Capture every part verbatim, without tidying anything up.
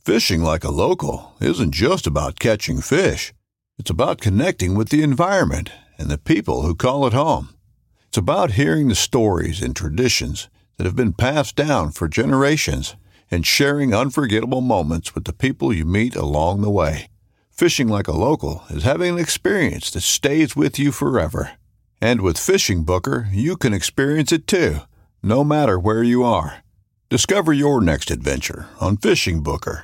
Fishing like a local isn't just about catching fish. It's about connecting with the environment and the people who call it home. It's about hearing the stories and traditions that have been passed down for generations and sharing unforgettable moments with the people you meet along the way. Fishing like a local is having an experience that stays with you forever. And with Fishing Booker, you can experience it too, no matter where you are. Discover your next adventure on Fishing Booker.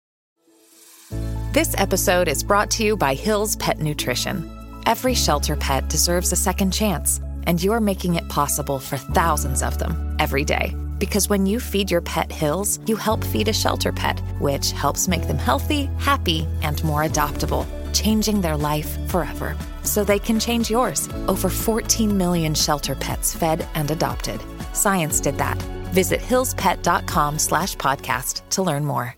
This episode is brought to you by Hill's Pet Nutrition. Every shelter pet deserves a second chance, and you're making it possible for thousands of them every day. Because when you feed your pet Hill's, you help feed a shelter pet, which helps make them healthy, happy, and more adoptable, changing their life forever. So they can change yours. Over fourteen million shelter pets fed and adopted. Science did that. Visit hillspet.com slash podcast to learn more.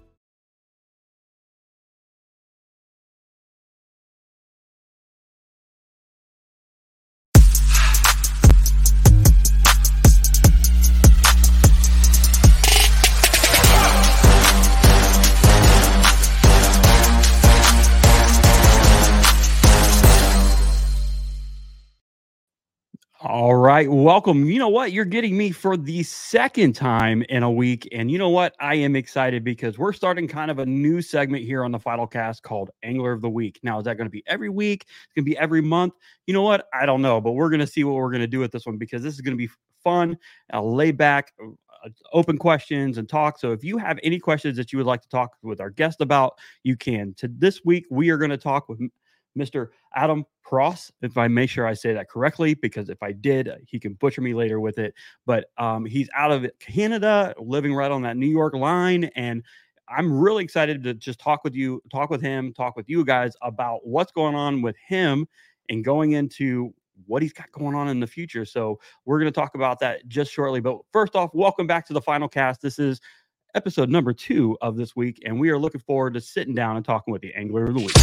All right. Welcome. You know what? You're getting me for the second time in a week. And you know what? I am excited because we're starting kind of a new segment here on the Final Cast called Angler of the Week. Now, is that going to be every week? It's going to be every month. You know what? I don't know, but we're going to see what we're going to do with this one because this is going to be fun, uh, lay back, uh, open questions and talk. So if you have any questions that you would like to talk with our guest about, you can. To this week, we are going to talk with Mister Adam Pross, if I make sure I say that correctly, because if I did, he can butcher me later with it. But um, he's out of Canada, living right on that New York line. And I'm really excited to just talk with you, talk with him, talk with you guys about what's going on with him and going into what he's got going on in the future. So we're going to talk about that just shortly. But first off, welcome back to the Final Cast. This is episode number two of this week, and we are looking forward to sitting down and talking with the Angler of the Week.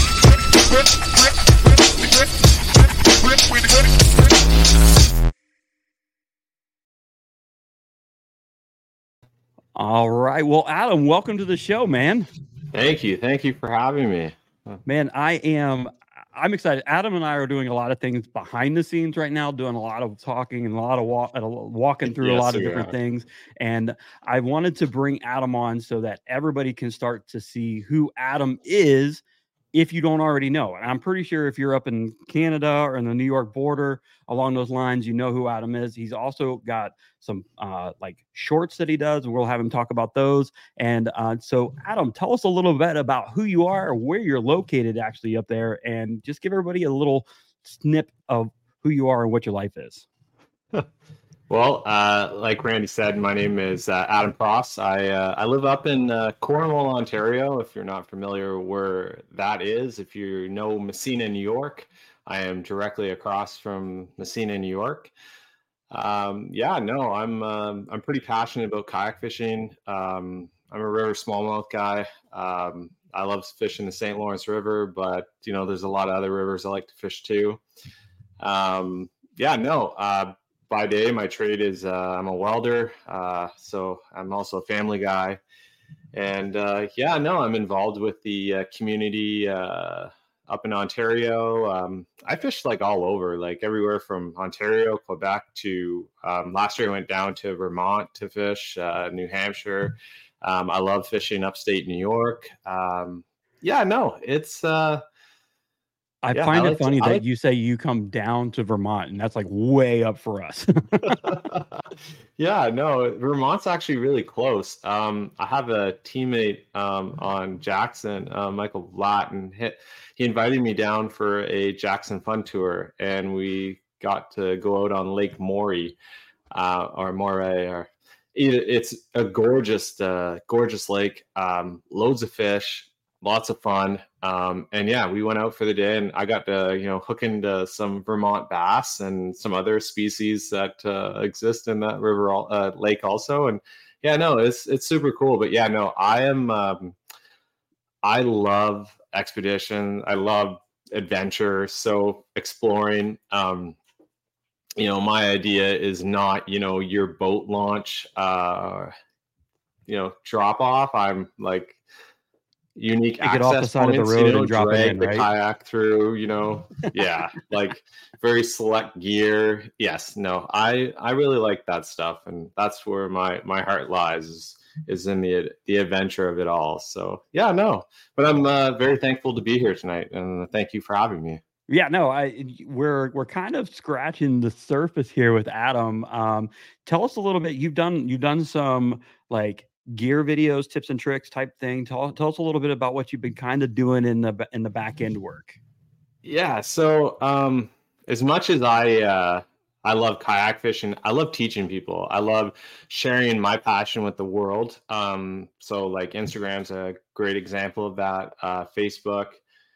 All right. Well, Adam, welcome to the show, man. Thank you. Thank you for having me. Man, I am I'm excited. Adam and I are doing a lot of things behind the scenes right now, doing a lot of talking and a lot of walk, walking through yes, a lot of different are. things. And I wanted to bring Adam on so that everybody can start to see who Adam is if you don't already know. And I'm pretty sure if you're up in Canada or in the New York border along those lines, you know who Adam is. He's also got some uh, like shorts that he does, and we'll have him talk about those. And uh, so, Adam, tell us a little bit about who you are, where you're located actually up there, and just give everybody a little snip of who you are and what your life is. Well, uh, like Randy said, my name is uh, Adam Pross. I uh, I live up in uh, Cornwall, Ontario. If you're not familiar where that is, if you know Messina, New York, I am directly across from Messina, New York. Um, yeah, no, I'm um, I'm pretty passionate about kayak fishing. Um, I'm a river smallmouth guy. Um, I love fishing the Saint Lawrence River, but you know, there's a lot of other rivers I like to fish too. Um, yeah, no. Uh, By day, my trade is uh, I'm a welder, uh, so I'm also a family guy. And uh, yeah, no, I'm involved with the uh, community uh, up in Ontario. Um, I fish like all over, like everywhere from Ontario, Quebec to um, last year I went down to Vermont to fish, uh, New Hampshire. Um, I love fishing upstate New York. Um, yeah, no, it's uh, I yeah, find I it like funny to, that like... you say you come down to Vermont, and that's like way up for us. Yeah, no, Vermont's actually really close. Um, I have a teammate um, on Jackson, uh, Michael Blatt, and he, he invited me down for a Jackson Fun Tour, and we got to go out on Lake Morey, uh, or Moray, or it's a gorgeous, uh, gorgeous lake, um, loads of fish. Lots of fun. Um, and yeah, we went out for the day and I got to, you know, hook into some Vermont bass and some other species that uh, exist in that river uh, lake also. And yeah, no, it's, it's super cool. But yeah, no, I am, um, I love expedition. I love adventure. So exploring, um, you know, my idea is not, you know, your boat launch, uh, you know, drop off. I'm like, unique Take it off the access side of the points, road you know, and drop it drag in, the right? kayak through, you know, yeah, like very select gear. Yes, no, I I really like that stuff, and that's where my my heart lies is is in the the adventure of it all. So yeah, no, but I'm uh, very thankful to be here tonight, and thank you for having me. Yeah, no, I we're we're kind of scratching the surface here with Adam. Um, tell us a little bit. You've done you've done some like gear videos, tips and tricks type thing. Tell tell us a little bit about what you've been kind of doing in the ba- in the back end work. Yeah, so um, as much as I uh, I love kayak fishing, I love teaching people. I love sharing my passion with the world. Um, so like Instagram's a great example of that. Uh, Facebook.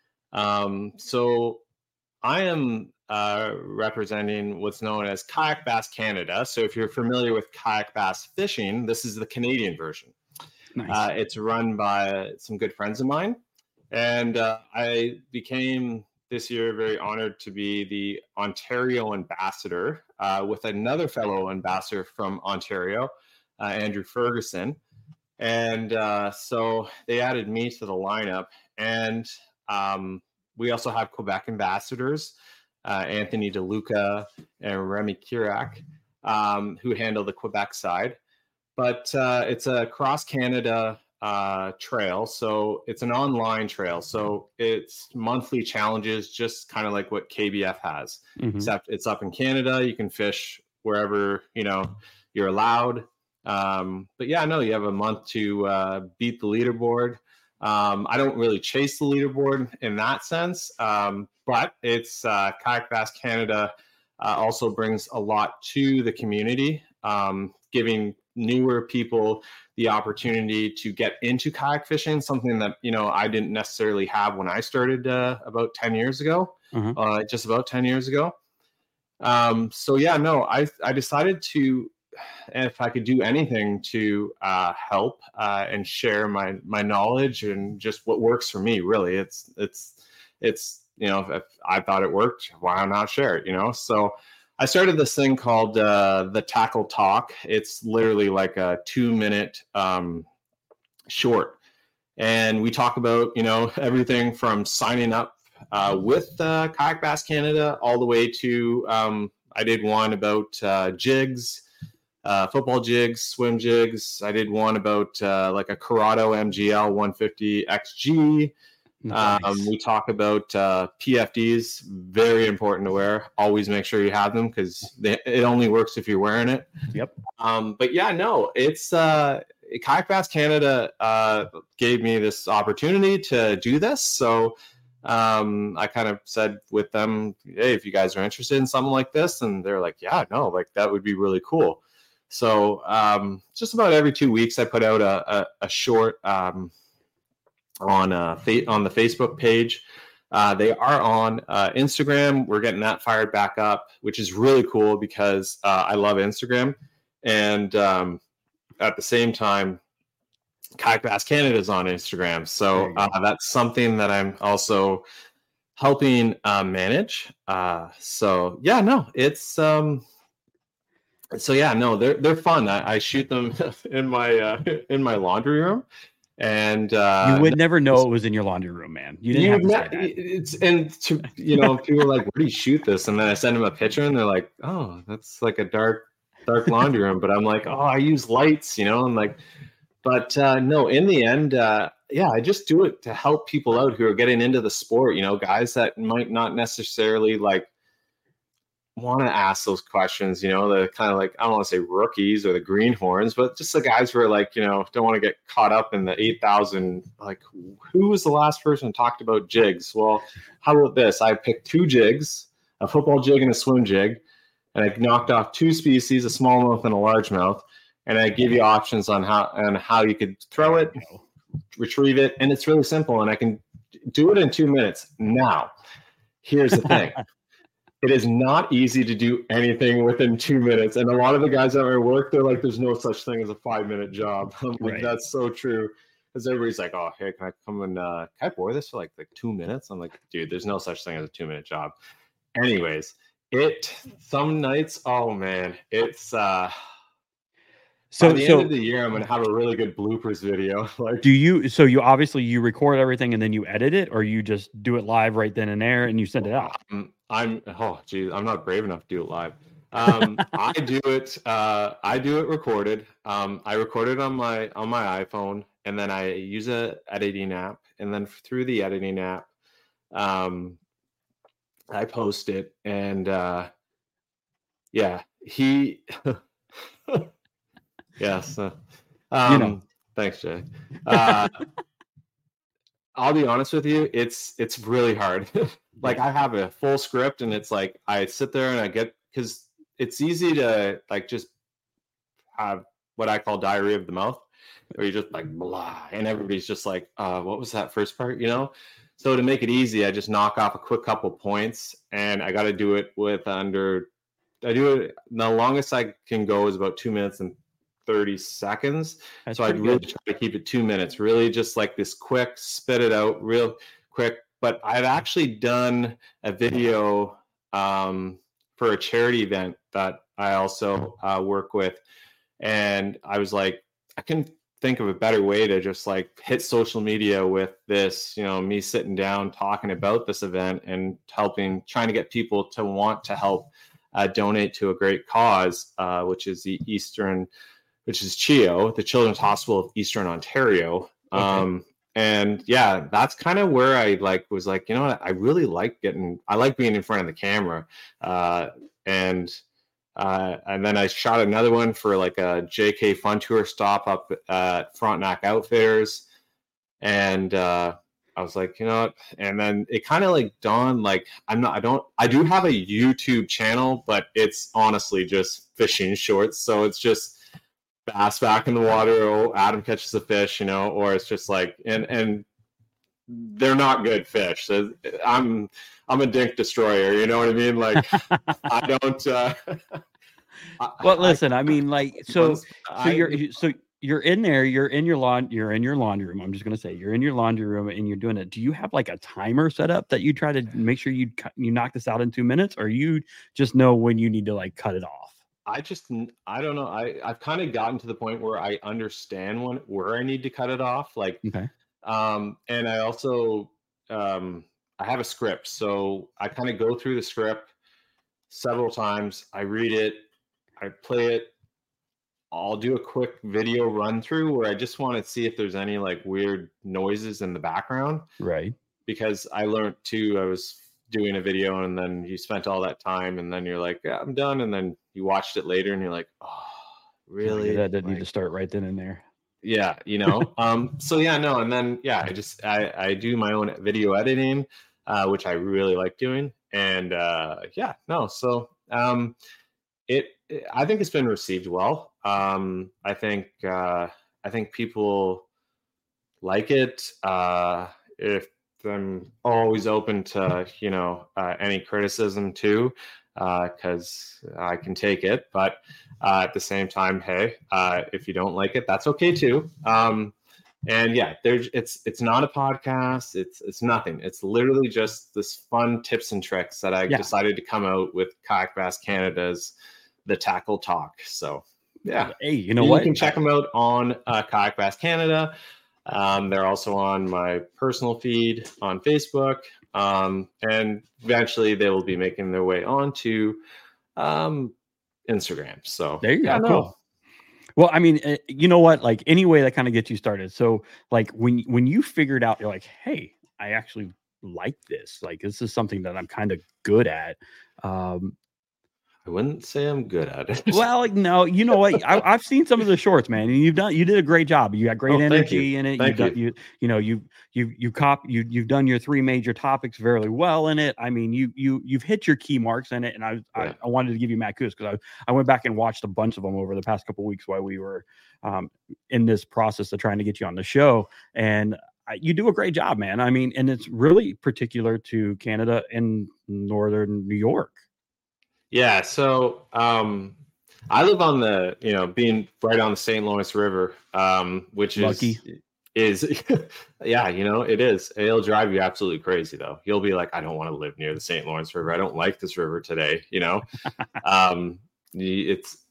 Um, so I am uh, representing what's known as Kayak Bass Canada. So if you're familiar with kayak bass fishing, this is the Canadian version. Nice. Uh, it's run by some good friends of mine. And uh, I became this year very honored to be the Ontario ambassador uh, with another fellow ambassador from Ontario, uh, Andrew Ferguson. And uh, so they added me to the lineup. And um, we also have Quebec ambassadors, uh, Anthony DeLuca and Remy Kirac, um, who handle the Quebec side. But uh, it's a cross Canada uh, trail. So it's an online trail. So it's monthly challenges, just kind of like what K B F has, Mhm. except it's up in Canada. You can fish wherever, you know, you're allowed. Um, but yeah, no, you have a month to uh, beat the leaderboard. Um, I don't really chase the leaderboard in that sense, um, but it's uh, Kayak Bass Canada uh, also brings a lot to the community, um, giving newer people the opportunity to get into kayak fishing, something that, you know, I didn't necessarily have when I started uh, about ten years ago, Uh-huh. uh, just about ten years ago. Um, so yeah, no, I, I decided to, if I could do anything to uh, help uh, and share my my knowledge and just what works for me, really, it's it's it's you know, if I thought it worked, why not share it? You know, so I started this thing called uh, the Tackle Talk. It's literally like a two minute um, short, and we talk about, you know, everything from signing up uh, with uh, Kayak Bass Canada all the way to um, I did one about uh, jigs. Uh, football jigs, swim jigs. I did one about uh, like a Corrado M G L one fifty X G. Nice. Um, we talk about uh, P F Ds, very important to wear. Always make sure you have them because it only works if you're wearing it. Yep. Um, but yeah, no, it's uh, Kayak Bass Canada uh, gave me this opportunity to do this. So um, I kind of said with them, hey, if you guys are interested in something like this, and they're like, yeah, no, like that would be really cool. So um, just about every two weeks, I put out a, a, a short um, on uh, fa- on the Facebook page. Uh, they are on uh, Instagram. We're getting that fired back up, which is really cool because uh, I love Instagram. And um, at the same time, Kayak Bass Canada is on Instagram. So uh, that's something that I'm also helping uh, manage. Uh, so yeah, no, it's... Um, So yeah, no, they're they're fun. I, I shoot them in my uh, in my laundry room, and uh, you would never know it was in your laundry room, man. You didn't you have to not, say that. It's and to you know, people are like, "Where do you shoot this?" And then I send them a picture, and they're like, "Oh, that's like a dark dark laundry room." But I'm like, "Oh, I use lights," you know. I'm like, but uh, no, in the end, uh, yeah, I just do it to help people out who are getting into the sport. You know, guys that might not necessarily like want to ask those questions, you know, the kind of like, I don't want to say rookies or the greenhorns, but just the guys who are like, you know, don't want to get caught up in the eight thousand, like, who was the last person who talked about jigs? Well, how about this? I picked two jigs, a football jig and a swim jig, and I knocked off two species, a smallmouth and a largemouth, and I give you options on how and how you could throw it, retrieve it, and it's really simple, and I can do it in two minutes. Now, here's the thing. It is not easy to do anything within two minutes. And a lot of the guys at my work, they're like, there's no such thing as a five minute job. I'm like, Right. That's so true. Because everybody's like, oh, hey, can I come and uh, can I borrow this for like, like two minutes? I'm like, dude, there's no such thing as a two minute job. Anyways, it, some nights, oh man, it's, uh, So by the so end of the year, I'm gonna have a really good bloopers video. Like, do you so you obviously you record everything and then you edit it, or you just do it live right then and there and you send it out? um, I'm oh geez, I'm not brave enough to do it live. Um, I do it. Uh, I do it recorded. Um, I record it on my on my iPhone, and then I use a editing app, and then through the editing app, um, I post it, and uh, yeah, he. Yes. Uh, um, You know. Thanks, Jay. Uh, I'll be honest with you, it's it's really hard. Like, I have a full script, and it's like I sit there and I get, because it's easy to like just have what I call diarrhea of the mouth, where you're just like blah, and everybody's just like, uh, what was that first part, you know? So to make it easy, I just knock off a quick couple points, and I got to do it with under. I do it. The longest I can go is about two minutes and thirty seconds. That's so I'd pretty really good. try to keep it two minutes, really just like this quick, spit it out real quick. But I've actually done a video um, for a charity event that I also uh, work with. And I was like, I can think of a better way to just like hit social media with this, you know, me sitting down talking about this event and helping, trying to get people to want to help uh, donate to a great cause, uh, which is the Eastern, which is C H O, the Children's Hospital of Eastern Ontario. Okay. Um, and yeah, that's kind of where I like was like, you know what, I really like getting, I like being in front of the camera. Uh, and uh, and then I shot another one for like a J K Fun Tour stop up at Frontenac Outfitters. And uh, I was like, you know what? And then it kind of like dawned, like, I'm not, I don't, I do have a YouTube channel, but it's honestly just fishing shorts. So it's just bass back in the water. Oh, Adam catches a fish, you know, or it's just like, and, and they're not good fish. So I'm, I'm a dink destroyer. You know what I mean? Like, I don't, uh, Well, listen, I, I mean, like, so, so I, you're, so you're in there, you're in your lawn, you're in your laundry room. I'm just going to say you're in your laundry room and you're doing it. Do you have like a timer set up that you try to make sure you, you knock this out in two minutes, or you just know when you need to like cut it off? I just, I don't know. I, I've kind of gotten to the point where I understand when, where I need to cut it off. Like, okay. Um, and I also, um, I have a script. So I kind of go through the script several times. I read it, I play it. I'll do a quick video run through where I just want to see if there's any like weird noises in the background. Right. Because I learned too, I was doing a video and then you spent all that time and then you're like, yeah, I'm done. And then you watched it later and you're like, oh, really? That didn't like, need to start right then and there. Yeah, you know. um, so yeah, no, and then yeah, I just I, I do my own video editing, uh, which I really like doing. And uh yeah, no, so um it, it I think it's been received well. Um, I think uh I think people like it. Uh if I'm always open to, you know, uh, any criticism too, because uh, I can take it. But uh, at the same time, hey, uh, if you don't like it, that's okay too. Um, and yeah, there's it's it's not a podcast. It's it's nothing. It's literally just this fun tips and tricks that I Yeah. decided to come out with Kayak Bass Canada's The Tackle Talk. So yeah, Hey, you know you what? can check them out on uh, Kayak Bass Canada. Um, they're also on my personal feed on Facebook, um, and eventually they will be making their way onto um, Instagram. So There you yeah, go. no. Cool. Well, I mean, uh, you know what? Like any way that kind of gets you started. So, like when when you figured out, you're like, hey, I actually like this. Like this is something that I'm kind of good at. Um, I wouldn't say I'm good at it. well, like no, you know what? I, I've seen some of the shorts, man, and you've done. You did a great job. You got great Oh, thank energy you. in it. Thank You've done, you. you know you you you cop you you've done your three major topics very well in it. I mean, you you you've hit your key marks in it, and I Yeah. I, I wanted to give you Matt kudos because I I went back and watched a bunch of them over the past couple of weeks while we were um, in this process of trying to get you on the show, and I, you do a great job, man. I mean, and it's really particular to Canada and northern New York. Yeah, so um, I live on the, you know, being right on the Saint Lawrence River, um, which Lucky. is is yeah, you know, it is. It'll drive you absolutely crazy though. You'll be like, I don't want to live near the Saint Lawrence River. I don't like this river today, you know. um, it's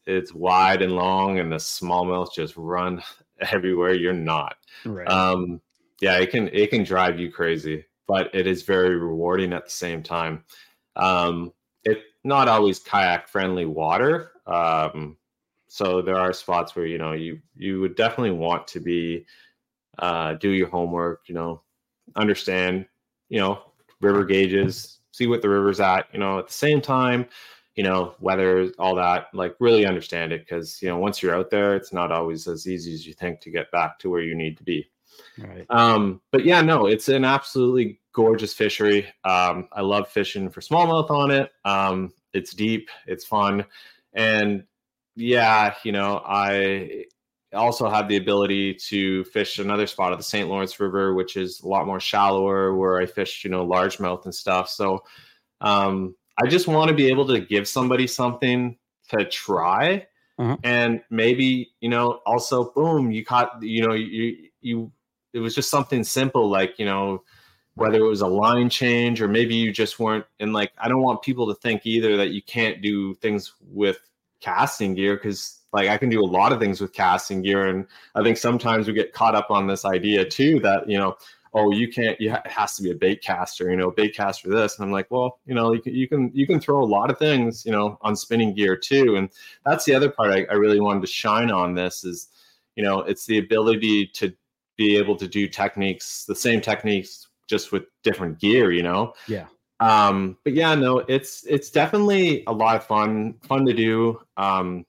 it's wide and long, and the smallmouth just run everywhere. You're not. Right. Um, yeah, it can it can drive you crazy, but it is very rewarding at the same time. Um, it's not always kayak friendly water. Um, so there are spots where, you know, you you would definitely want to be uh, do your homework, you know, understand, you know, river gauges, see what the river's at, you know, at the same time, you know, weather, all that, like really understand it. Cause, you know, once you're out there, it's not always as easy as you think to get back to where you need to be. Right. Um, but yeah, no, it's an absolutely gorgeous fishery. Um, I love fishing for smallmouth on it. Um, it's deep, it's fun. And yeah, you know, I also have the ability to fish another spot of the Saint Lawrence River, which is a lot more shallower, where I fish, you know, largemouth and stuff. So um, I just want to be able to give somebody something to try. Uh-huh. And maybe, you know, also, boom, you caught, you know, you, you, it was just something simple, like, you know, whether it was a line change, or maybe you just weren't. And like, I don't want people to think either that you can't do things with casting gear, because like I can do a lot of things with casting gear. And I think sometimes we get caught up on this idea too, that, you know, oh, you can't, you ha- it has to be a bait caster, you know, bait caster this. And I'm like, well, you know, you can, you can, you can throw a lot of things, you know, on spinning gear too. And that's the other part I, I really wanted to shine on this is, you know, it's the ability to be able to do techniques, the same techniques, just with different gear, you know? Yeah. Um, but yeah, no, it's, it's definitely a lot of fun, fun to do. Um,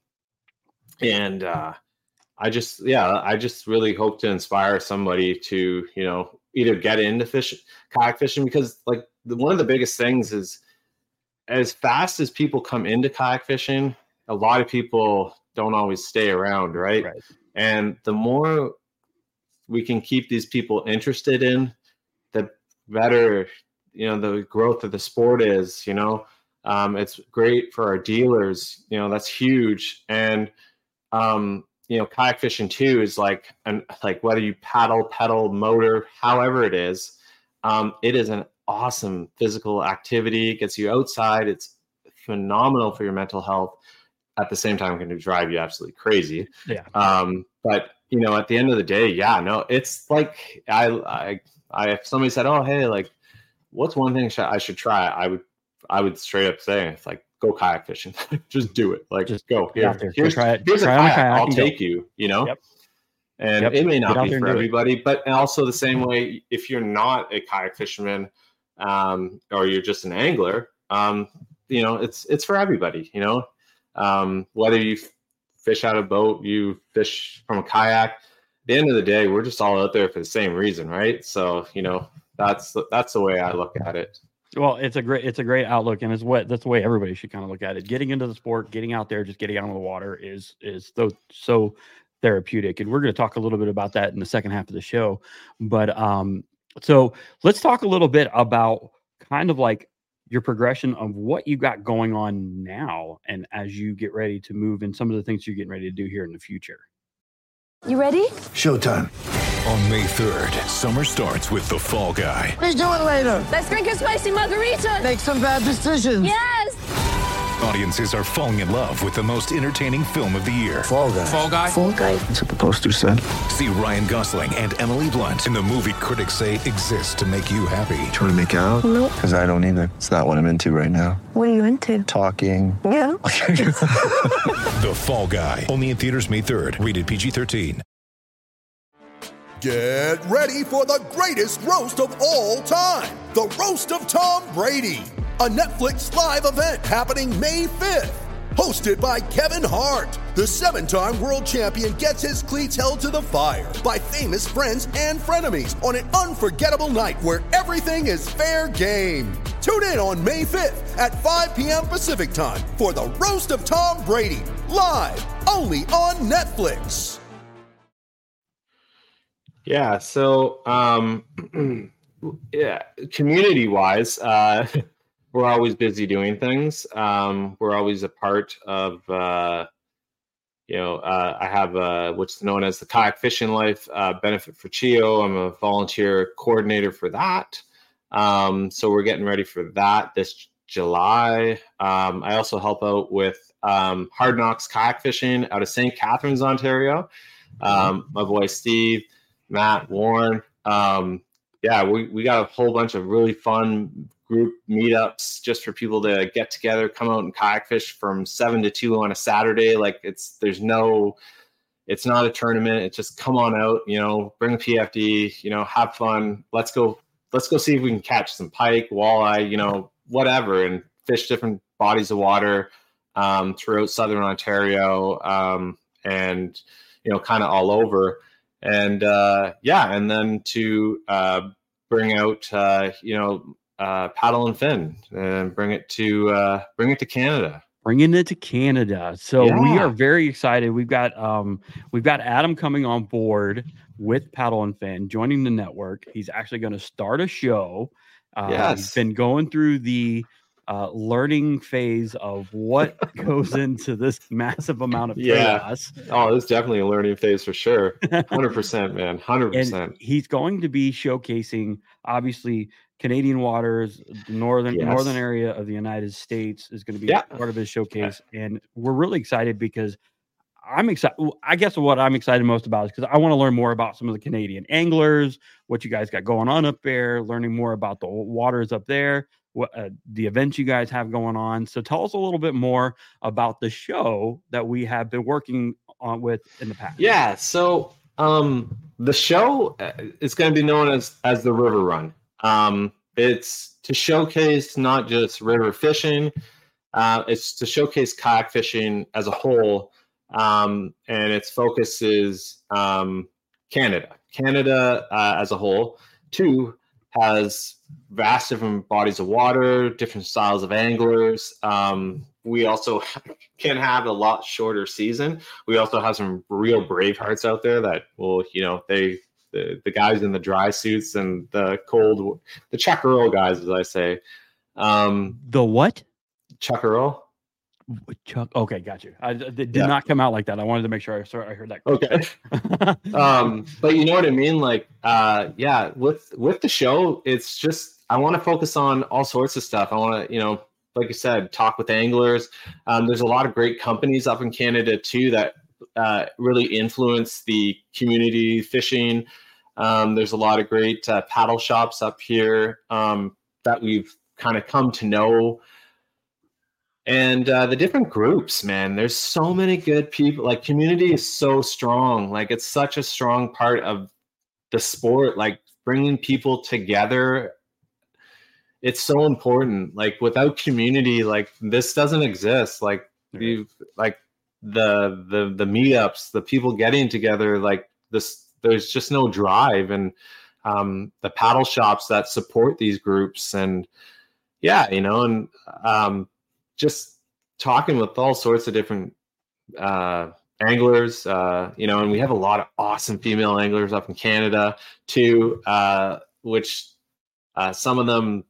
and, uh, I just, yeah, I just really hope to inspire somebody to, you know, either get into fish, kayak fishing, because like the, one of the biggest things is, as fast as people come into kayak fishing, a lot of people don't always stay around. Right. Right. And the more we can keep these people interested in, the better, you know, the growth of the sport is, you know. Um, it's great for our dealers, you know, that's huge. And, um, you know, kayak fishing too is like, an, like whether you paddle, pedal, motor, however it is, um, it is an awesome physical activity. It gets you outside. It's phenomenal for your mental health. At the same time, it can drive you absolutely crazy. Yeah. Um, but you know, at the end of the day, yeah, no, it's like, I, I, I, if somebody said, oh, hey, like, what's one thing sh- I should try? I would, I would straight up say, it's like, go kayak fishing. Just do it. Like, just go. Here, there. Here's, try it. here's try a kayak. kayak I'll take go. you, you know? Yep. And yep. it may not be for everybody, it. but also the same way, if you're not a kayak fisherman, um, or you're just an angler, um, you know, it's, it's for everybody, you know, um, whether you f- fish out of a boat, you fish from a kayak, at the end of the day, we're just all out there for the same reason. Right. So, you know, that's, that's the way I look at it. Well, it's a great, it's a great outlook, and it's what that's the way everybody should kind of look at it. Getting into the sport, getting out there, just getting out on the water is is so so therapeutic, and we're going to talk a little bit about that in the second half of the show. But um, so let's talk a little bit about kind of like your progression of what you got going on now, and as you get ready to move, and some of the things you're getting ready to do here in the future. You ready? Showtime. On May third, summer starts with The Fall Guy. Let's do it later. Let's drink a spicy margarita. Make some bad decisions. Yes. Audiences are falling in love with the most entertaining film of the year. Fall Guy. Fall Guy? Fall Guy. That's what the poster said. See Ryan Gosling and Emily Blunt in the movie critics say exists to make you happy. Trying to make it out? Nope. Because I don't either. It's not what I'm into right now. What are you into? Talking. Yeah. The Fall Guy. Only in theaters May third. Rated P G thirteen. Get ready for the greatest roast of all time. The Roast of Tom Brady. A Netflix live event happening May fifth. Hosted by Kevin Hart. The seven-time world champion gets his cleats held to the fire by famous friends and frenemies on an unforgettable night where everything is fair game. Tune in on May fifth at five p.m. Pacific time for the Roast of Tom Brady. Live only on Netflix. Yeah. So, um, yeah, community wise, uh, we're always busy doing things. Um, we're always a part of, uh, you know, uh, I have uh, what's known as the Kayak Fishing Life uh, Benefit for C H O. I'm a volunteer coordinator for that. Um, so we're getting ready for that this July. Um, I also help out with um, Hard Knocks Kayak Fishing out of Saint Catharines, Ontario. Um, my boy Steve, Matt, Warren. Um, yeah, we, we got a whole bunch of really fun group meetups just for people to get together, come out and kayak fish from seven to two on a Saturday. Like it's, there's no, it's not a tournament. It's just come on out, you know, bring a P F D, you know, have fun. Let's go, let's go see if we can catch some pike, walleye, you know, whatever, and fish different bodies of water um, throughout Southern Ontario um, and, you know, kind of all over. And uh, yeah, and then to uh, bring out, uh, you know, uh, Paddle and Fin and bring it to uh, bring it to Canada. Bringing it to Canada. So Yeah. we are very excited. We've got um, we've got Adam coming on board with Paddle and Fin, joining the network. He's actually going to start a show. Uh, Yes. He's been going through the uh, learning phase of what goes into this massive amount of Yeah. chaos. Oh, it's definitely a learning phase for sure. one hundred percent, man. one hundred percent. And he's going to be showcasing, obviously, Canadian waters, the northern Yes. northern area of the United States is going to be Yeah. part of his showcase, and we're really excited because I'm excited. I guess what I'm excited most about is because I want to learn more about some of the Canadian anglers, what you guys got going on up there, learning more about the waters up there, what uh, the events you guys have going on. So tell us a little bit more about the show that we have been working on with in the past. Yeah. So um, the show uh, is going to be known as as the River Run. Um, it's to showcase not just river fishing, uh, it's to showcase kayak fishing as a whole. Um, and its focus is um, Canada. Canada uh, as a whole, too, has vast different bodies of water, different styles of anglers. Um, we also can have a lot shorter season. We also have some real brave hearts out there that will, you know, they the, the guys in the dry suits and the cold, the Chuckaroo guys, as I say. Um, The what? Chuckaroo. Chuck. Okay, got you. I, it did Yeah. not come out like that. I wanted to make sure I, sorry, I heard that. Okay. um, but you know what I mean? Like, uh, yeah, with, with the show, it's just, I want to focus on all sorts of stuff. I want to, you know, like I said, talk with anglers. Um, there's a lot of great companies up in Canada too, that uh, really influence the community fishing. Um, there's a lot of great uh, paddle shops up here um, that we've kind of come to know. And uh, the different groups, man, there's so many good people. Like, community is so strong. Like, it's such a strong part of the sport. Like, bringing people together, it's so important. Like, without community, like, this doesn't exist. Like, you, like the the the meetups, the people getting together, like this. There's just no drive, and um, the paddle shops that support these groups, and yeah, you know, and um. just talking with all sorts of different uh, anglers, uh, you know, and we have a lot of awesome female anglers up in Canada too, uh, which uh, some of them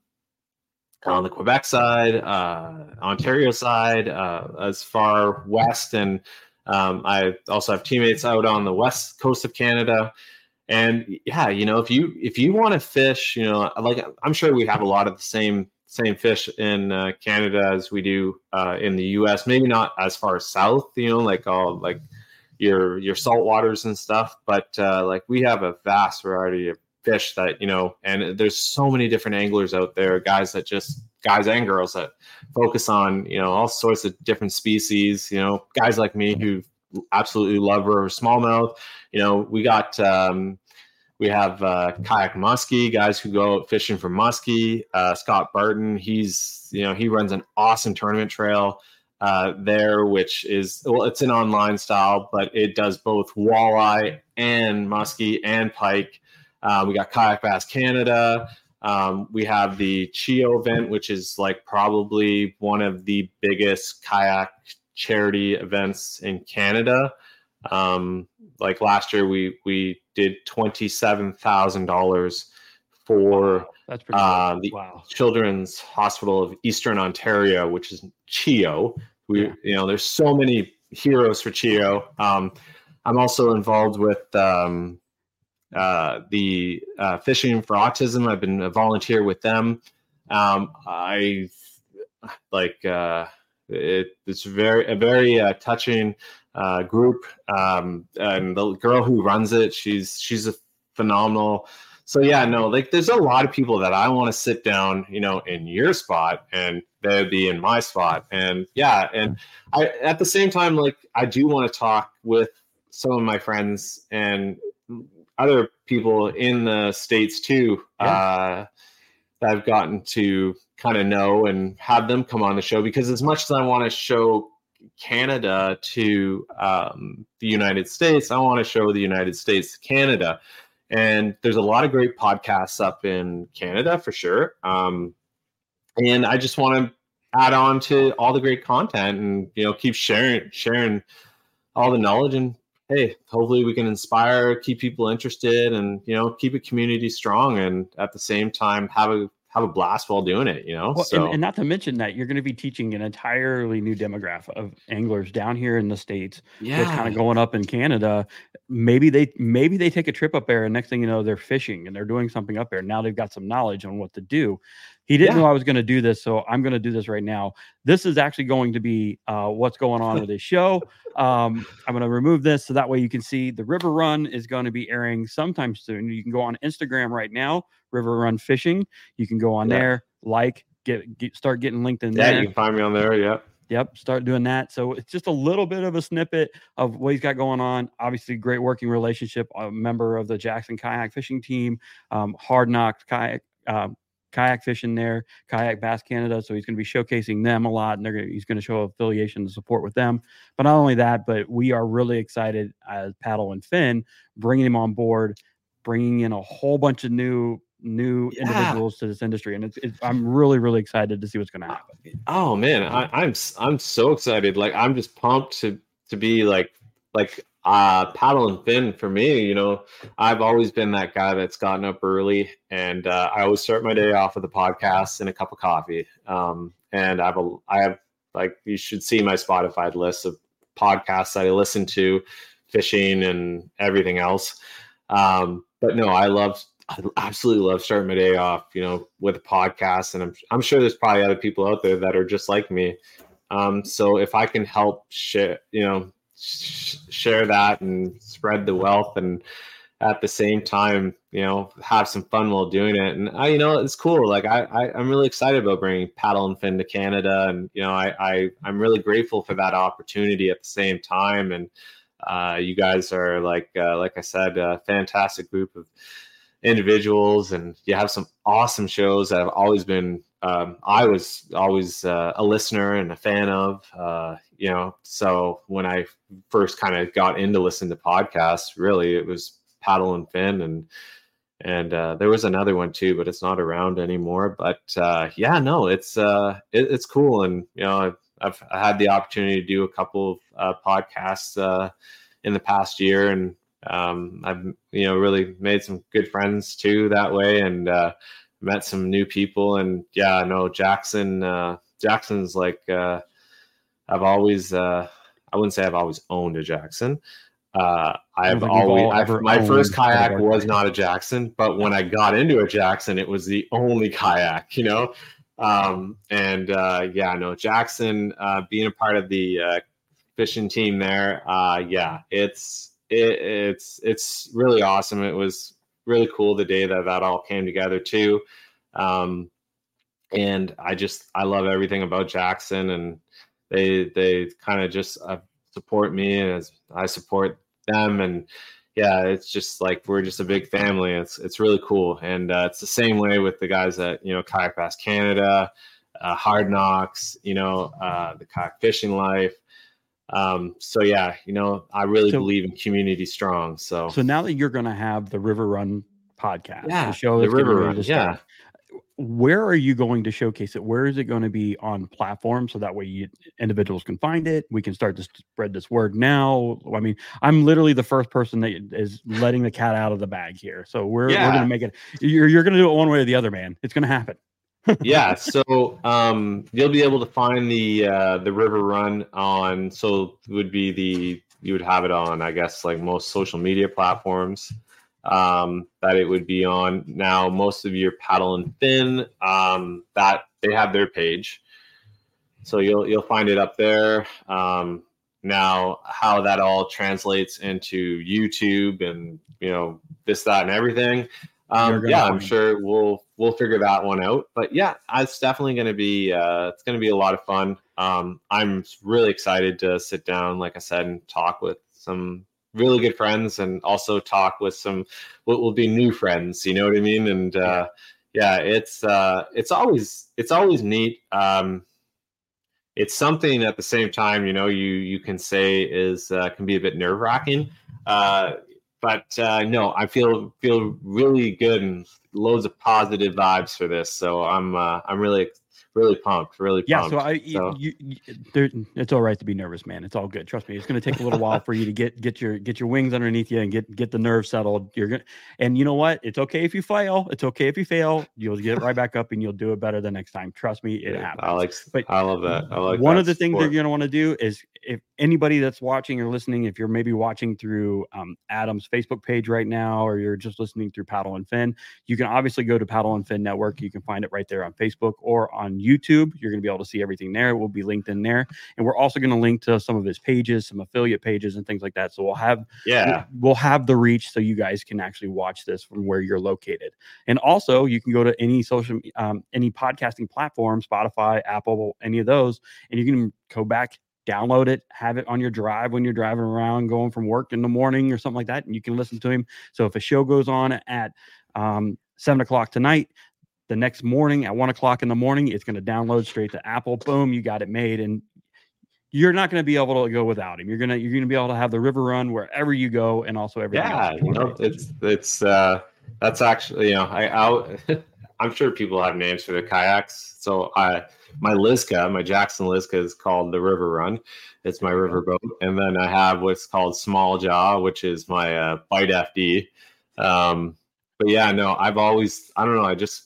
on the Quebec side, uh, Ontario side, uh, as far west. And um, I also have teammates out on the west coast of Canada. And yeah, you know, if you, if you want to fish, you know, like, I'm sure we have a lot of the same same fish in uh, Canada as we do uh, in the U S. Maybe not as far south, you know, like all like your your salt waters and stuff, but uh, like we have a vast variety of fish that, you know, and there's so many different anglers out there, guys that just guys and girls that focus on, you know, all sorts of different species, you know, guys like me who absolutely love river smallmouth. You know, we got um, We have uh, Kayak Muskie, guys who go out fishing for muskie. Uh, Scott Barton, he's, you know, he runs an awesome tournament trail uh, there, which is, well, it's an online style, but it does both walleye and muskie and pike. Uh, we got Kayak Bass Canada. Um, we have the Chio event, which is like probably one of the biggest kayak charity events in Canada. Um, like last year, we we did twenty-seven thousand dollars for Wow, that's pretty uh, cool. the Wow. Children's Hospital of Eastern Ontario, which is Chio. We, Yeah. you know, there's so many heroes for Chio. Um, I'm also involved with um, uh, the uh, Fishing for Autism. I've been a volunteer with them. Um, I like uh, it, it's very a very uh, touching uh, group, um, and the girl who runs it, she's she's a phenomenal. So yeah, no, like there's a lot of people that I want to sit down, you know, in your spot, and they'd be in my spot, and yeah, and I at the same time, like I do want to talk with some of my friends and other people in the States too, yeah. uh, that I've gotten to kind of know and have them come on the show, because as much as I want to show Canada to um, the United States, I want to show the United States to Canada. And there's a lot of great podcasts up in Canada for sure. Um, and I just want to add on to all the great content and, you know, keep sharing, sharing all the knowledge, and hey, hopefully we can inspire, keep people interested, and, you know, keep a community strong, and at the same time have a have a blast while doing it, you know. Well, so and, and not to mention that you're going to be teaching an entirely new demographic of anglers down here in the States. Yeah, that's kind of going up in Canada. Maybe they maybe they take a trip up there, and next thing you know, they're fishing and they're doing something up there. Now they've got some knowledge on what to do. He didn't yeah. know I was going to do this, so I'm going to do this right now. This is actually going to be uh, what's going on with his show. Um, I'm going to remove this so that way you can see the River Run is going to be airing sometime soon. You can go on Instagram right now, River Run Fishing. You can go on yeah. there, like, get, get start getting linked in yeah, there. Yeah, you can find me on there. Yeah. Yep, start doing that. So it's just a little bit of a snippet of what he's got going on. Obviously, great working relationship. A member of the Jackson kayak fishing team, um, Hard Knocks kayak. Um, kayak fishing there, Kayak Bass Canada. So he's going to be showcasing them a lot, and they're gonna, he's going to show affiliation and support with them. But not only that, but we are really excited as Paddle and Fin, bringing him on board, bringing in a whole bunch of new new yeah. individuals to this industry, and it's, it's I'm really really excited to see what's going to happen. Oh man, I, I'm I'm so excited. Like I'm just pumped to to be like like. Uh, Paddle and Fin for me, you know, I've always been that guy that's gotten up early, and uh, I always start my day off with a podcast and a cup of coffee. Um, and I've a, I have like you should see my Spotify list of podcasts that I listen to, fishing and everything else. Um, but no, I love, I absolutely love starting my day off, you know, with a podcast, and I'm I'm sure there's probably other people out there that are just like me. Um, so if I can help share, you know. share that and spread the wealth, and at the same time, you know, have some fun while doing it. And I, you know, it's cool. Like I, I I'm really excited about bringing Paddle and Fin to Canada, and you know, I, I I'm really grateful for that opportunity at the same time. And uh, you guys are like, uh, like I said, a fantastic group of individuals, and you have some awesome shows that I've always been. Um, I was always uh, a listener and a fan of, uh, you know, so when I first kind of got into listening to podcasts, really it was Paddle and Fin, and, and uh, there was another one too, but it's not around anymore. But uh, yeah, no, it's, uh, it, it's cool. And, you know, I've, I've I had the opportunity to do a couple of uh, podcasts uh, in the past year, and um, I've, you know, really made some good friends too that way. And, uh, met some new people, and yeah, no, Jackson, uh, Jackson's like, uh, I've always, uh, I wouldn't say I've always owned a Jackson. Uh, I've always, I've, my first kayak was not a Jackson, but when I got into a Jackson, it was the only kayak, you know? Um, and, uh, yeah, no, Jackson, uh, being a part of the, uh, fishing team there, uh, yeah, it's, it, it's, it's really awesome. It was really cool the day that that all came together too. Um, and I just, I love everything about Jackson, and they, they kind of just uh, support me, and as I support them. And yeah, it's just like, we're just a big family. It's, it's really cool. And uh, it's the same way with the guys at, you know, Kayak Bass Canada, uh, Hard Knocks, you know, uh, the Kayak Fishing Life. Um, so yeah, you know, I really so, believe in community strong. So, so now that you're going to have the River Run podcast, yeah, the show, the River Run, yeah. Where are you going to showcase it? Where is it going to be on platforms? So that way you, individuals can find it. We can start to spread this word now. I mean, I'm literally the first person that is letting the cat out of the bag here. So we're, yeah. we're going to make it, you're, you're going to do it one way or the other, man. It's going to happen. Yeah, so um, you'll be able to find the uh, the River Run on, so it would be the, you would have it on, I guess, like most social media platforms um, that it would be on. Now, most of your Paddle and Fin, um, that they have their page. so you'll you'll find it up there. Um, now, how that all translates into YouTube and you know this, that, and everything. Um, yeah, I'm sure we'll we'll figure that one out. But yeah, it's definitely going to be uh, it's going to be a lot of fun. Um, I'm really excited to sit down, like I said, and talk with some really good friends, and also talk with some what will be new friends. You know what I mean? And uh, yeah, it's uh, it's always it's always neat. Um, it's something at the same time, you know, you you can say is uh, can be a bit nerve wracking. Uh, But uh, no, I feel feel really good and loads of positive vibes for this. So I'm uh, I'm really really pumped, really yeah. pumped. So I so. You, you, there, it's all right to be nervous, man. It's all good. Trust me. It's going to take a little while for you to get get your get your wings underneath you and get get the nerves settled. You're gonna, and you know what? It's okay if you fail. It's okay if you fail. You'll get right back up and you'll do it better the next time. Trust me, it yeah, happens. I like. But I love that. I like one that of the support. things that you're going to want to do is, if anybody that's watching or listening, if you're maybe watching through um, Adam's Facebook page right now, or you're just listening through Paddle and Fin, you can obviously go to Paddle and Fin Network. You can find it right there on Facebook or on YouTube. You're going to be able to see everything there. It will be linked in there. And we're also going to link to some of his pages, some affiliate pages and things like that. So we'll have, yeah, we'll, we'll have the reach so you guys can actually watch this from where you're located. And also you can go to any social, um, any podcasting platform, Spotify, Apple, any of those, and you can go back, download it, have it on your drive when you're driving around, going from work in the morning or something like that, and you can listen to him. So if a show goes on at um, seven o'clock tonight, the next morning at one o'clock in the morning, it's going to download straight to Apple. Boom, you got it made, and you're not going to be able to go without him. You're gonna you're gonna be able to have the river run wherever you go, and also everything. Yeah, else. you know, it's it's uh, that's actually you know I I'll, I'm sure people have names for their kayaks. So I. My Lizka, my Jackson Lizka is called the River Run. It's my river boat. And then I have what's called Small Jaw, which is my uh, Bite F D. Um, but yeah, no, I've always, I don't know, I just,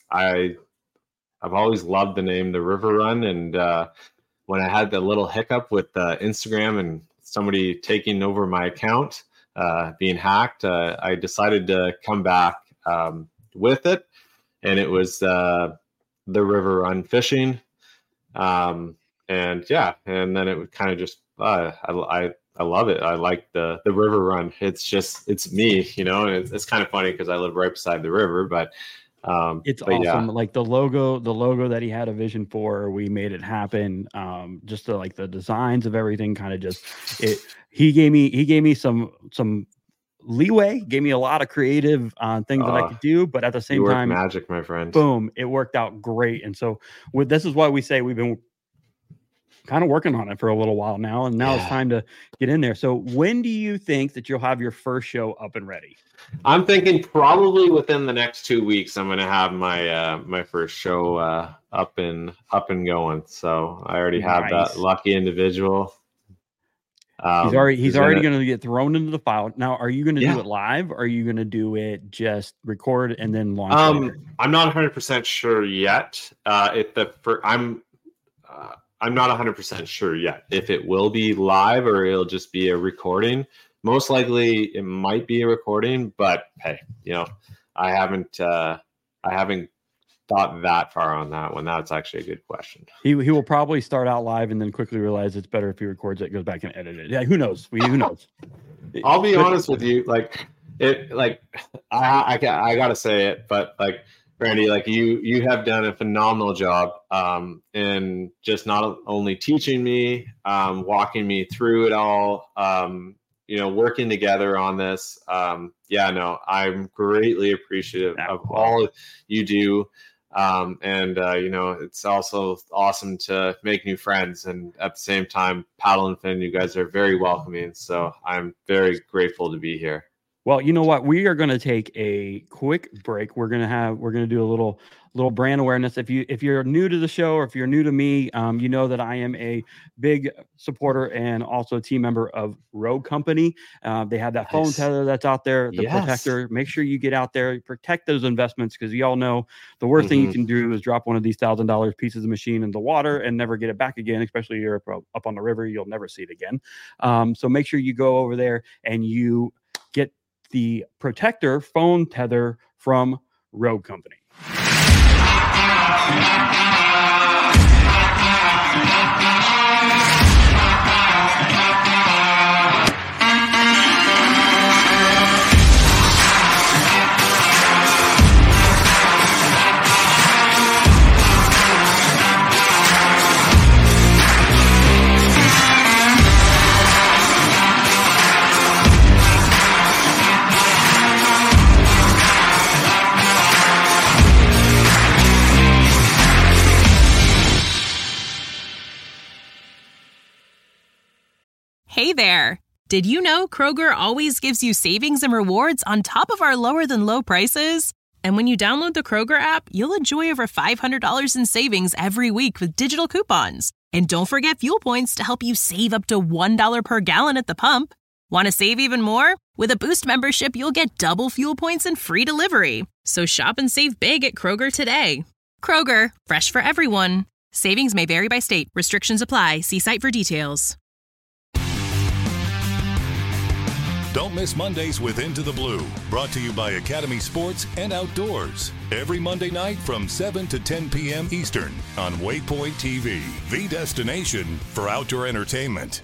I, I've always loved the name the River Run. And uh, when I had the little hiccup with uh, Instagram and somebody taking over my account, uh, being hacked, uh, I decided to come back um, with it. And it was, uh, the River Run Fishing, um, and yeah, and then it would kind of just uh, I, I I love it. I like the the River Run. It's just it's me, you know, and it's, it's kind of funny because I live right beside the river, but um, it's but awesome. Yeah. Like the logo, the logo that he had a vision for, we made it happen. Um, just the, like the designs of everything, kind of just it. He gave me he gave me some some. leeway, gave me a lot of creative uh, things uh, that I could do, but at the same time, magic, my friend. Boom, it worked out great. And so, with this is why we say we've been kind of working on it for a little while now, and now yeah. it's time to get in there. So, when do you think that you'll have your first show up and ready? I'm thinking probably within the next two weeks. I'm going to have my uh, my first show uh, up and up and going. So I already have nice. that lucky individual. Um, he's already he's, he's already going to get thrown into the file. Now, are you going to yeah. do it live? Or are you going to do it just record and then launch? Um, later? I'm not one hundred percent sure yet. Uh, if the for, I'm uh, I'm not one hundred percent sure yet if it will be live or it'll just be a recording. Most likely, it might be a recording. But hey, you know, I haven't uh, I haven't. thought that far on that one. That's actually a good question. He he will probably start out live and then quickly realize it's better if he records it, goes back and edit it. Yeah, who knows? We who knows? I'll be honest with you, like it, like I I, I gotta say it, but like Randy, like you you have done a phenomenal job um, in just not only teaching me, um, walking me through it all, um, you know, working together on this. Um, yeah, no, I'm greatly appreciative That's of cool. all you do. Um, and, uh, you know, it's also awesome to make new friends. And at the same time, Paddle and Fin, you guys are very welcoming. So I'm very grateful to be here. Well, you know what? We are going to take a quick break. We're going to have, we're going to do a little, little brand awareness. If you, if you're new to the show, or if you're new to me, um, you know that I am a big supporter and also a team member of Rogue Company. Uh, they have that nice. phone tether that's out there, the yes. protector. Make sure you get out there, protect those investments, because you all know the worst mm-hmm. thing you can do is drop one of these thousand dollars pieces of machine in the water and never get it back again. Especially you're up, up on the river, you'll never see it again. Um, so make sure you go over there and you get the protector phone tether from Rogue Company. Hey there! Did you know Kroger always gives you savings and rewards on top of our lower-than-low prices? And when you download the Kroger app, you'll enjoy over five hundred dollars in savings every week with digital coupons. And don't forget fuel points to help you save up to one dollar per gallon at the pump. Want to save even more? With a Boost membership, you'll get double fuel points and free delivery. So shop and save big at Kroger today. Kroger, fresh for everyone. Savings may vary by state. Restrictions apply. See site for details. Don't miss Mondays with Into the Blue, brought to you by Academy Sports and Outdoors. Every Monday night from seven to ten p.m. Eastern on Waypoint T V, the destination for outdoor entertainment.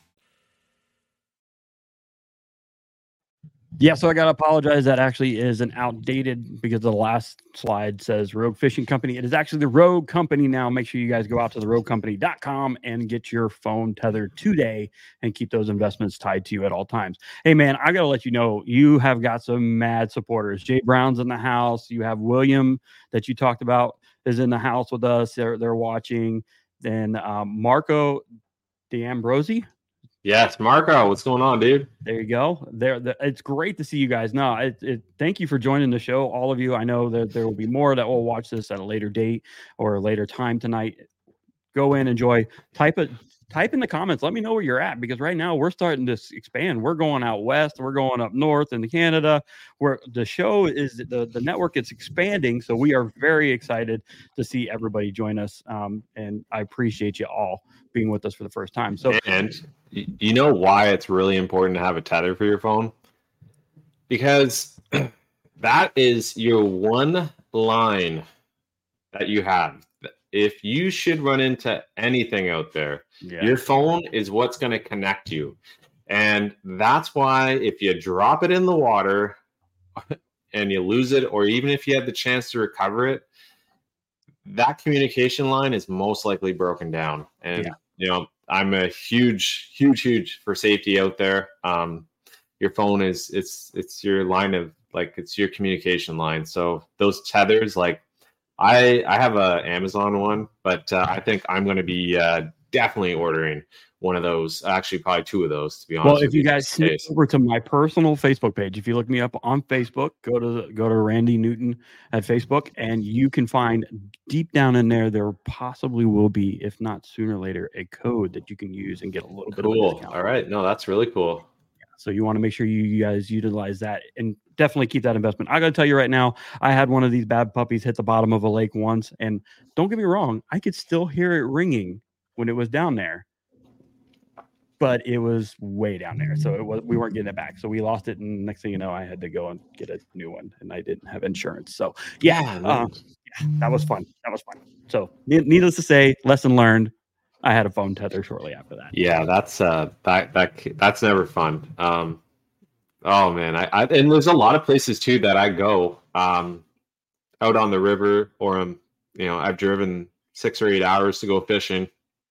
Yeah, so I got to apologize. That actually is an outdated, because the last slide says Rogue Fishing Company. It is actually the Rogue Company now. Make sure you guys go out to the rogue company dot com and get your phone tethered today and keep those investments tied to you at all times. Hey, man, I got to let you know, you have got some mad supporters. Jay Brown's in the house. You have William that you talked about is in the house with us. They're, they're watching. Then um, Marco D'Ambrosi. Yes, Marco, what's going on, dude? There you go. There, the, it's great to see you guys. No, it, it, thank you for joining the show, all of you. I know that there will be more that will watch this at a later date or a later time tonight. Go in, enjoy. Type it. Type in the comments. Let me know where you're at, because right now we're starting to expand. We're going out west. We're going up north into Canada. Where the show is, the the network is expanding. So we are very excited to see everybody join us. Um, and I appreciate you all being with us for the first time. So and you know why it's really important to have a tether for your phone? Because that is your one line that you have. If you should run into anything out there, yeah. your phone is what's going to connect you. And that's why if you drop it in the water and you lose it, or even if you have the chance to recover it, that communication line is most likely broken down. And, yeah. you know, I'm a huge, huge, huge for safety out there. Um, your phone is, it's, it's your line of, like, it's your communication line. So those tethers, like, I I have a Amazon one, but uh, I think I'm going to be uh, definitely ordering one of those. Actually, probably two of those, to be honest. Well, if you guys sneak over to my personal Facebook page, if you look me up on Facebook, go to go to Randy Newton at Facebook, and you can find deep down in there, there possibly will be, if not sooner or later, a code that you can use and get a little bit cool. of a discount. All right, no, that's really cool. So you want to make sure you, you guys utilize that and definitely keep that investment. I got to tell you right now, I had one of these bad puppies hit the bottom of a lake once, and don't get me wrong, I could still hear it ringing when it was down there, but it was way down there. So it was, we weren't getting it back. So we lost it. And next thing you know, I had to go and get a new one, and I didn't have insurance. So yeah, uh, yeah that was fun. That was fun. So needless to say, lesson learned. I had a phone tether shortly after that. Yeah, that's uh, that that that's never fun. Um, oh man, I, I and there's a lot of places too that I go um, out on the river, or um, you know, I've driven six or eight hours to go fishing.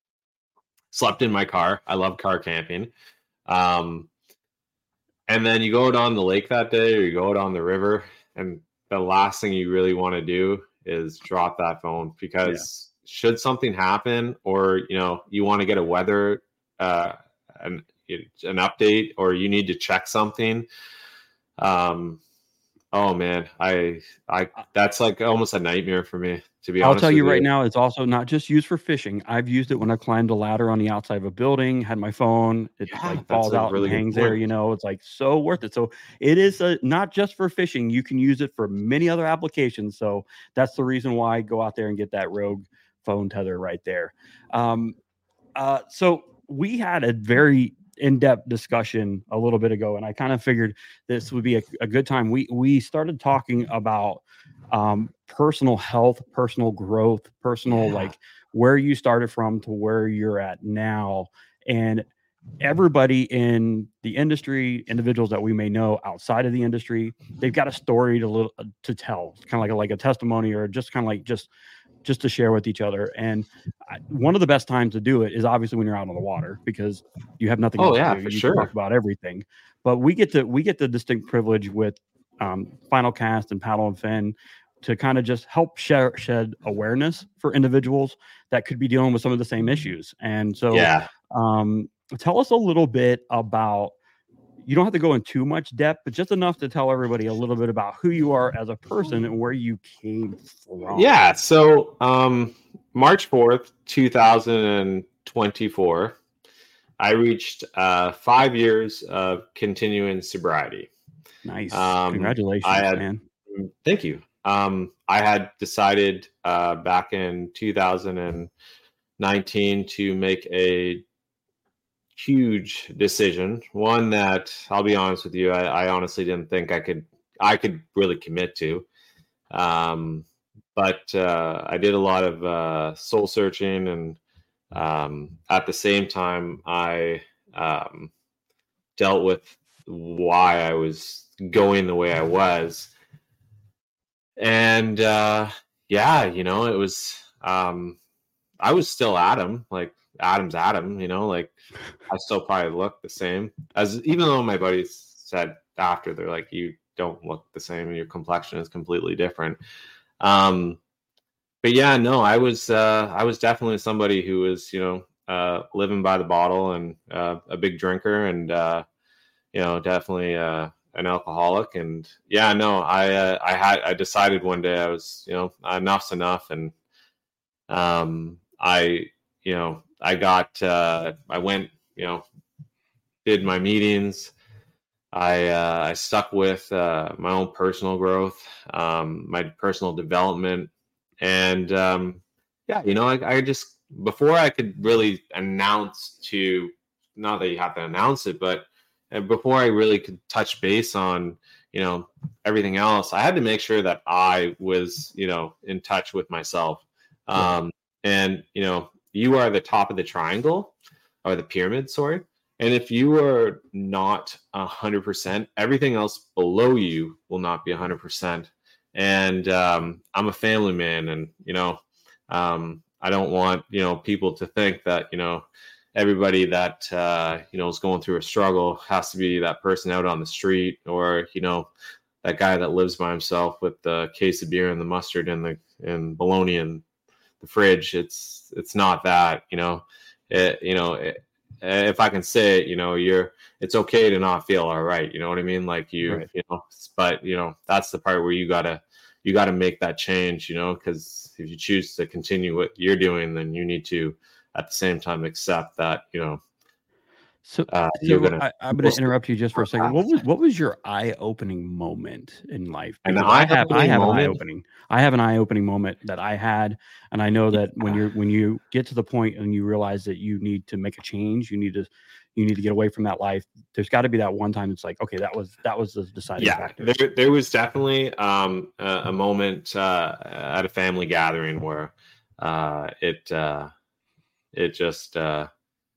Slept in my car. I love car camping. Um, and then you go out on the lake that day, or you go out on the river, and the last thing you really want to do is drop that phone, because. Yeah. Should something happen, or you know you want to get a weather uh, an an update, or you need to check something. Um, oh man, I I that's like almost a nightmare for me, to be I'll honest. I'll tell you with right you. now, it's also not just used for fishing. I've used it when I climbed a ladder on the outside of a building, had my phone, it Yeah, like falls out really and hangs point. there. You know, it's like so worth it. So it is a, not just for fishing. You can use it for many other applications. So that's the reason why I go out there and get that Rogue phone tether right there. Um, uh, so we had a very in-depth discussion a little bit ago, and I kind of figured this would be a, a good time. We we started talking about um, personal health, personal growth, personal yeah. like where you started from to where you're at now, and everybody in the industry, individuals that we may know outside of the industry, they've got a story to little, to tell, kind of like a, like a testimony, or just kind of like just. just to share with each other. And I, one of the best times to do it is obviously when you're out on the water, because you have nothing oh, else yeah, to do. For you sure. can talk about everything. But we get to we get the distinct privilege with um, Final Cast and Paddle and Fin to kind of just help share, shed awareness for individuals that could be dealing with some of the same issues. And so yeah. um, tell us a little bit about, you don't have to go in too much depth, but just enough to tell everybody a little bit about who you are as a person and where you came from. Yeah. So um, March fourth, two thousand twenty-four, I reached uh, five years of continuing sobriety. Nice. Um, Congratulations, I had, man. Thank you. Um, I had decided uh, back in two thousand nineteen to make a huge decision. One that, I'll be honest with you, I, I honestly didn't think I could I could really commit to. Um, but uh, I did a lot of uh, soul searching, and um, at the same time, I um, dealt with why I was going the way I was. And uh, yeah, you know, it was, um, I was still Adam, like Adam's Adam, you know, like I still probably look the same, as even though my buddies said after, they're like, you don't look the same, your complexion is completely different. Um, but yeah, no, I was, uh, I was definitely somebody who was, you know, uh, living by the bottle, and uh, a big drinker, and uh, you know, definitely uh, an alcoholic. And yeah, no, I, uh, I had, I decided one day I was, you know, enough's enough. And um, I, you know, I got, uh, I went, you know, did my meetings. I, uh, I stuck with uh, my own personal growth, um, my personal development. And um, yeah, you know, I, I just, before I could really announce to, not that you have to announce it, but before I really could touch base on, you know, everything else, I had to make sure that I was, you know, in touch with myself. Um, and, you know, you are the top of the triangle, or the pyramid, sorry. And if you are not a hundred percent, everything else below you will not be a hundred percent. And um, I'm a family man, and, you know, um, I don't want, you know, people to think that, you know, everybody that, uh, you know, is going through a struggle has to be that person out on the street, or, you know, that guy that lives by himself with the case of beer and the mustard and the, and bologna in the fridge. It's, it's not that, you know, it, you know, it, if I can say it, you know, you're, it's okay to not feel all right. You know what I mean? Like you, right. you know, but you know, that's the part where you gotta, you gotta make that change, you know, because if you choose to continue what you're doing, then you need to, at the same time, accept that, you know, so, uh, so you're gonna, I, I'm going to interrupt you just for a second. What was, what was your eye-opening moment in life? An I have, I have moment? an eye-opening, I have an eye-opening moment that I had. And I know that when you're, when you get to the point and you realize that you need to make a change, you need to, you need to get away from that life. There's got to be that one time it's like, okay, that was, that was the deciding yeah, factor. There, there was definitely um, a, a moment uh, at a family gathering where uh, it, uh, it just, uh,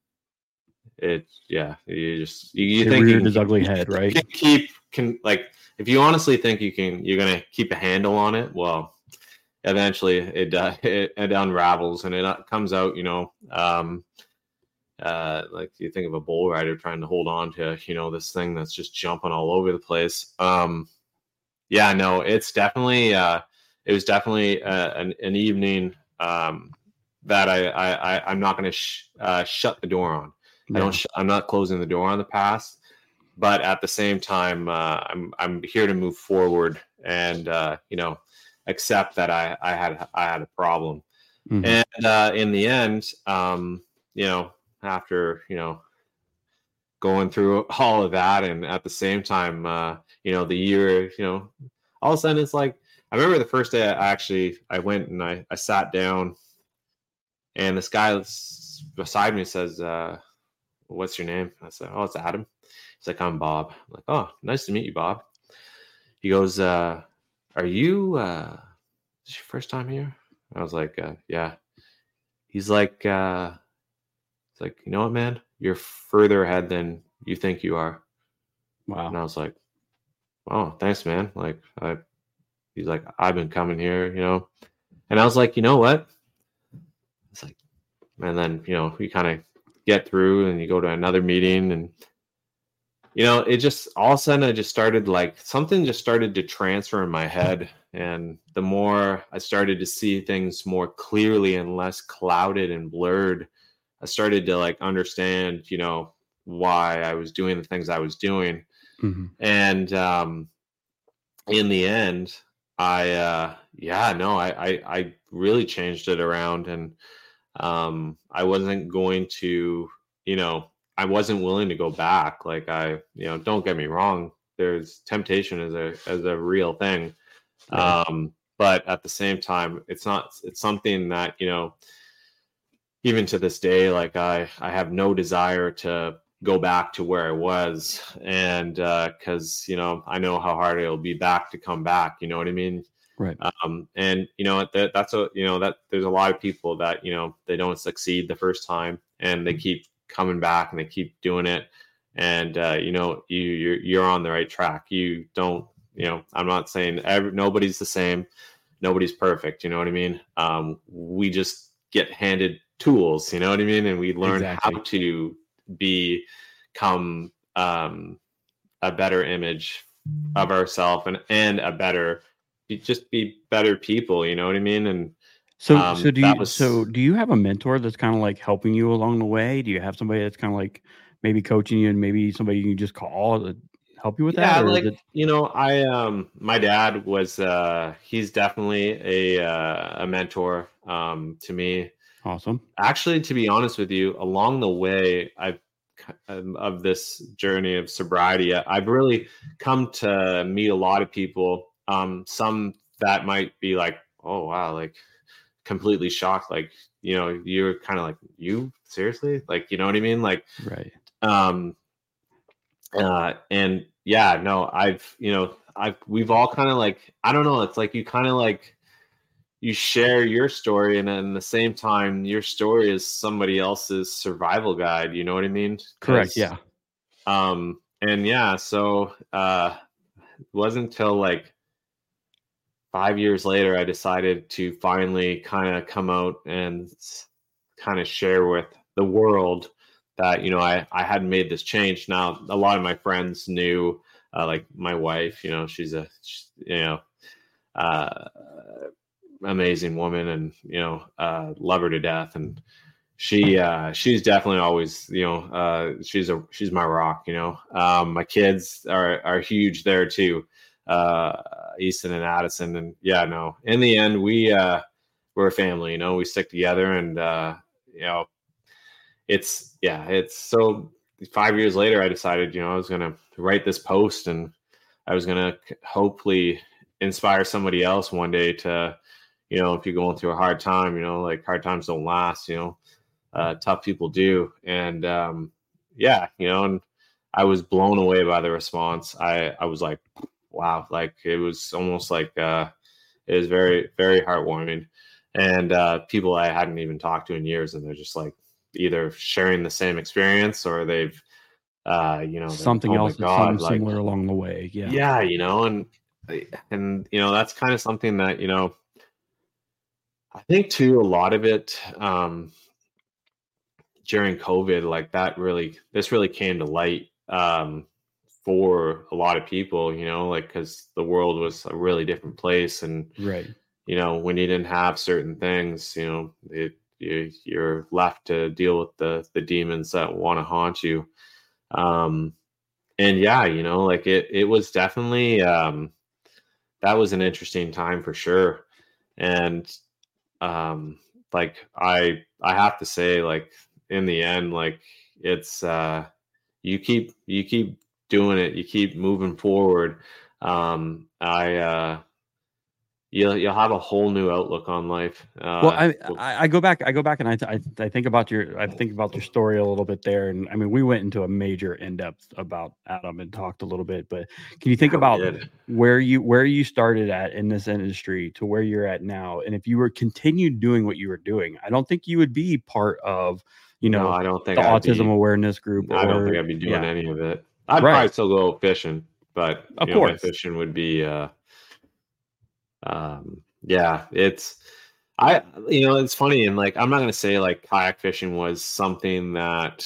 it, yeah, you just, you, you it think reared you his can, ugly head, right? You can keep, can like, if you honestly think you can, you're going to keep a handle on it, well, eventually it, uh, it, it unravels, and it comes out, you know, um, uh, like you think of a bull rider trying to hold on to, you know, this thing that's just jumping all over the place. Um, yeah, no, it's definitely, uh, it was definitely uh, an, an evening, um, that I, I, I I'm not going to sh- uh, shut the door on. Yeah. I don't. Sh- I'm not closing the door on the past, but at the same time, uh, I'm I'm here to move forward and uh, you know, accept that I I had I had a problem. Mm-hmm. And uh, in the end, um, you know, after you know, going through all of that, and at the same time, uh, you know, the year, you know, all of a sudden it's like, I remember the first day I actually I went and I I sat down. And this guy beside me says, uh, what's your name? I said, oh, it's Adam. He's like, I'm Bob. I'm like, oh, nice to meet you, Bob. He goes, uh, are you, uh, is this your first time here? I was like, uh, yeah. He's like, uh, it's like, you know what, man? You're further ahead than you think you are. Wow. And I was like, oh, thanks, man. Like, I, he's like, I've been coming here, you know? And I was like, you know what? It's like, and then, you know, you kind of get through and you go to another meeting, and, you know, it just, all of a sudden I just started like, something just started to transfer in my head. And the more I started to see things more clearly and less clouded and blurred, I started to like understand, you know, why I was doing the things I was doing. Mm-hmm. And um, in the end, I, uh, yeah, no, I, I, I really changed it around, and um, I wasn't going to, you know, I wasn't willing to go back. Like I, you know, don't get me wrong. There's temptation as a, as a real thing. Right. Um, but at the same time, it's not, it's something that, you know, even to this day, like I, I have no desire to go back to where I was. And, uh, cause you know, I know how hard it'll be back to come back, you know what I mean? Right. Um, and you know, that that's a, you know, that there's a lot of people that, you know, they don't succeed the first time and they keep coming back and they keep doing it. And, uh, you know, you, you're, you're on the right track. You don't, you know, I'm not saying every, nobody's the same. Nobody's perfect. You know what I mean? Um, we just get handed tools, you know what I mean? And we learn Exactly. how to become, um, a better image of ourselves and, and a better, just be better people, you know what I mean? And So, um, so do that you, was, so do you have a mentor that's kind of like helping you along the way? Do you have somebody that's kind of like maybe coaching you, and maybe somebody you can just call to help you with yeah, that? Or like, is it you know, I, um, my dad was, uh, he's definitely a, uh, a mentor, um, to me. awesome? Actually, to be honest with you, along the way, I've um, of this journey of sobriety, I've really come to meet a lot of people. Um, some that might be like, oh wow, like completely shocked, like, you know, you're kind of like, you seriously, like, you know what I mean, like, Right. um, uh, and yeah, no, I've, you know, I've we've all kind of like, I don't know, it's like you kind of like you share your story, and at the same time your story is somebody else's survival guide, you know what I mean? Correct. 'Cause, Yeah. um and yeah, so uh it wasn't until like five years later I decided to finally kind of come out and kind of share with the world that, you know, I I had made this change. Now a lot of my friends knew, uh, like my wife, you know, she's a she's, you know, uh amazing woman, and you know, uh love her to death, and she uh she's definitely always, you know, uh she's a she's my rock, you know. Um my kids are are huge there too, uh Easton and Addison, and yeah, no, in the end we uh we're a family, you know, we stick together, and uh you know, it's yeah, it's so five years later I decided, you know, I was gonna write this post, and I was gonna hopefully inspire somebody else one day to, you know, if you're going through a hard time, you know, like hard times don't last, you know, uh, tough people do. And um, yeah, you know, and I was blown away by the response. I, I was like, wow, like it was almost like uh, it was very, very heartwarming. And uh, people I hadn't even talked to in years, and they're just like either sharing the same experience, or they've, uh, you know, something oh else, my God, something like, similar along the way. Yeah. yeah, you know, and and you know, that's kind of something that, you know, I think too, a lot of it um, during COVID, like that really, this really came to light um, for a lot of people, you know, like, because the world was a really different place. And, Right. you know, when you didn't have certain things, you know, it, you, you're left to deal with the, the demons that want to haunt you. Um, and yeah, you know, like it, it was definitely, um, that was an interesting time for sure. And, um, like, I, I have to say, like, in the end, like it's, uh, you keep, you keep doing it, you keep moving forward. Um, I, uh, you'll, you'll have a whole new outlook on life. Uh, Well, I, I I go back, I go back, and I, I I think about your, I think about your story a little bit there, and I mean, we went into a major in depth about Adam and talked a little bit, but can you think Yeah, we about did. where you where you started at in this industry to where you're at now, and if you were continued doing what you were doing, I don't think you would be part of, you know, No, I don't think the I'd autism be, awareness group. I don't or think I'd be doing yeah, any of it. I'd right, probably still go fishing, but of you know, my course, fishing would be, uh, um, yeah, it's, I, you know, it's funny. And like, I'm not going to say like kayak fishing was something that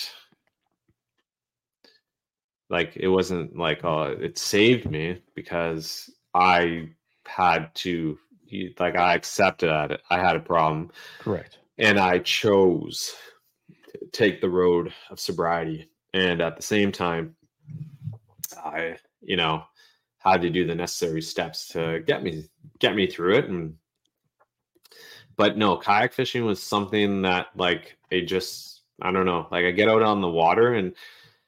like, it wasn't like, uh, it saved me, because I had to, like, I accepted it. I had a problem, correct, and I chose take the road of sobriety. And at the same time, I, you know, had to do the necessary steps to get me, get me through it. And, but no, kayak fishing was something that like, it just, I don't know, like I get out on the water, and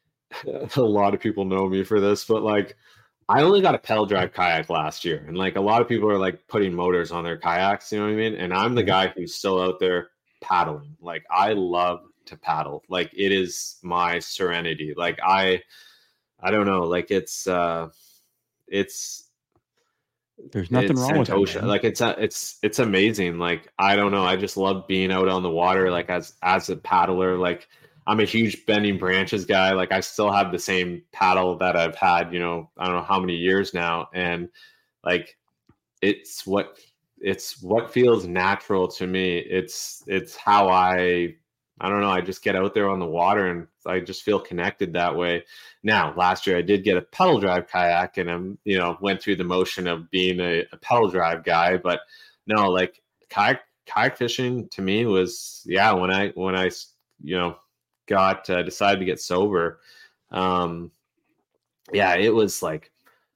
a lot of people know me for this, but like, I only got a pedal drive kayak last year. And like a lot of people are like putting motors on their kayaks, you know what I mean? And I'm the guy who's still out there paddling. Like I love to paddle. Like it is my serenity. Like I, I don't know, like it's, uh, it's, there's nothing it's wrong with it. Like it's, uh, it's, it's amazing. Like, I don't know. I just love being out on the water. Like as, as a paddler, like I'm a huge bending branches guy. Like I still have the same paddle that I've had, you know, I don't know how many years now. And like, it's what, it's what feels natural to me. It's, it's how I, I don't know. I just get out there on the water and I just feel connected that way. Now, last year I did get a pedal drive kayak, and I'm, you know, went through the motion of being a, a pedal drive guy, but no, like kayak, kayak fishing to me was, yeah, when I, when I, you know, got, uh, decided to get sober. Um, yeah, it was like,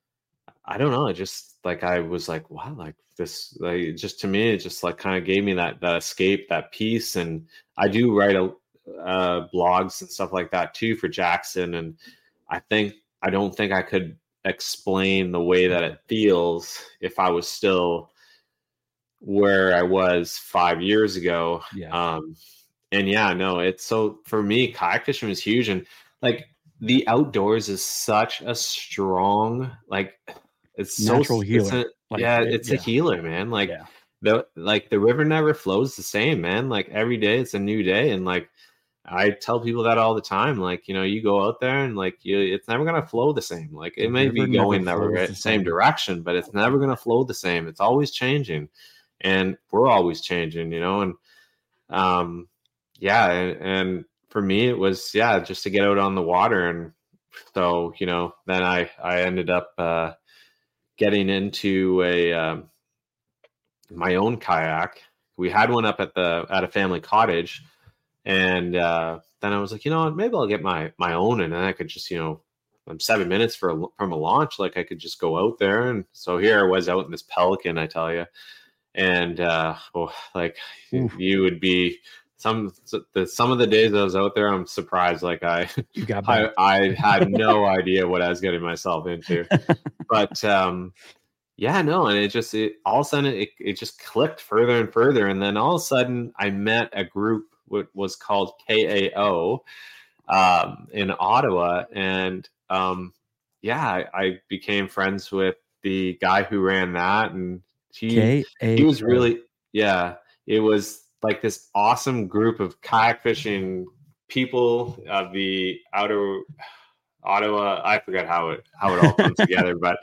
I don't know. It just like, I was like, wow, like this, like, just to me, it just like kind of gave me that, that escape, that peace. And I do write a, uh, blogs and stuff like that too for Jackson. And I think, I don't think I could explain the way that it feels if I was still where I was five years ago. Yeah. Um, and yeah, no, it's so for me, kayak fishing was huge. And like the outdoors is such a strong, like it's natural so, healer. It's a, like, yeah, it, it's yeah. a healer, man. Like yeah. the, like the river never flows the same, man. Like every day it's a new day. And like, I tell people that all the time. Like, you know, you go out there and like you, it's never going to flow the same. Like it The may be river going never the flows right, the same same. direction, but it's never going to flow the same. It's always changing, and we're always changing, you know? And, um, yeah. And, and for me, it was, yeah, just to get out on the water. And so, you know, then I, I ended up, uh, getting into a, um, my own kayak. We had one up at the, at a family cottage. And, uh, then I was like, you know what, maybe I'll get my, my own. And then I could just, you know, I'm seven minutes for a, from a launch. Like I could just go out there. And so here I was out in this Pelican, I tell you. And, uh, oh, like Oof. you would be some, the, some of the days I was out there, I'm surprised. Like I, you got I, I had no idea what I was getting myself into, but, um, yeah, no. And it just, it all of a sudden it, it just clicked further and further. And then all of a sudden I met a group, what was called K A O, um, in Ottawa. And, um, yeah, I, I became friends with the guy who ran that. And he, K A O. He was really, yeah, it was like this awesome group of kayak fishing people of the outer Ottawa. I forget how it, how it all comes together, but,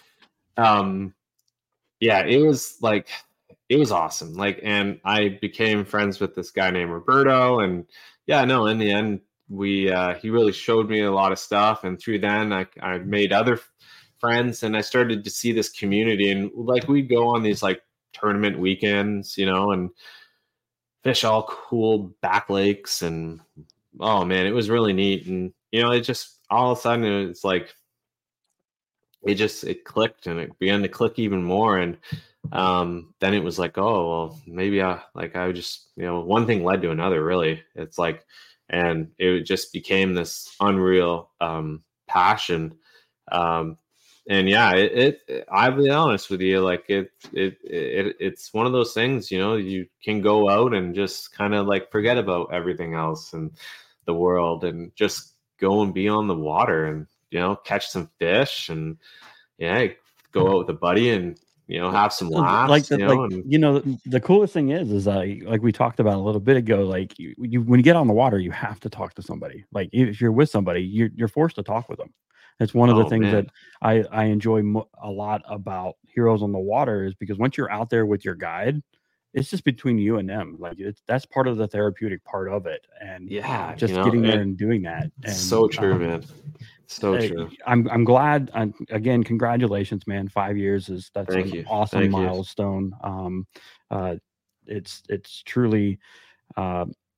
um, yeah, it was like, it was awesome. Like, and I became friends with this guy named Roberto, and yeah, no, in the end, we, uh, he really showed me a lot of stuff. And through then I, I made other friends, and I started to see this community. And like, we'd go on these like tournament weekends, you know, and fish all cool back lakes. And oh man, it was really neat. And, you know, it just, all of a sudden it's like, it just, it clicked, and it began to click even more. And, um, then it was like, oh, well, maybe I, like, I would just, you know, one thing led to another, really. It's like, and it just became this unreal, um, passion. Um, and yeah, it, it, I'll be honest with you, like it, it, it, it's one of those things, you know, you can go out and just kind of like forget about everything else and the world, and just go and be on the water, and, you know, catch some fish, and yeah, go out with a buddy and, you know, have some laughs. Like, the, you know, like and, you know, the coolest thing is, is uh, like we talked about a little bit ago, like you, you, when you get on the water, you have to talk to somebody. Like if you're with somebody, you're, you're forced to talk with them. It's one of the oh, things man. that I, I enjoy mo- a lot about Heroes on the Water, is because once you're out there with your guide, it's just between you and them. Like it's, that's part of the therapeutic part of it. And yeah, just you know, getting there and and doing that. And, so true, um, man. So I, true. I'm I'm glad. I'm, again, congratulations, man. Five years is that's Thank an you. awesome Thank milestone. You. Um, uh, it's it's truly, uh,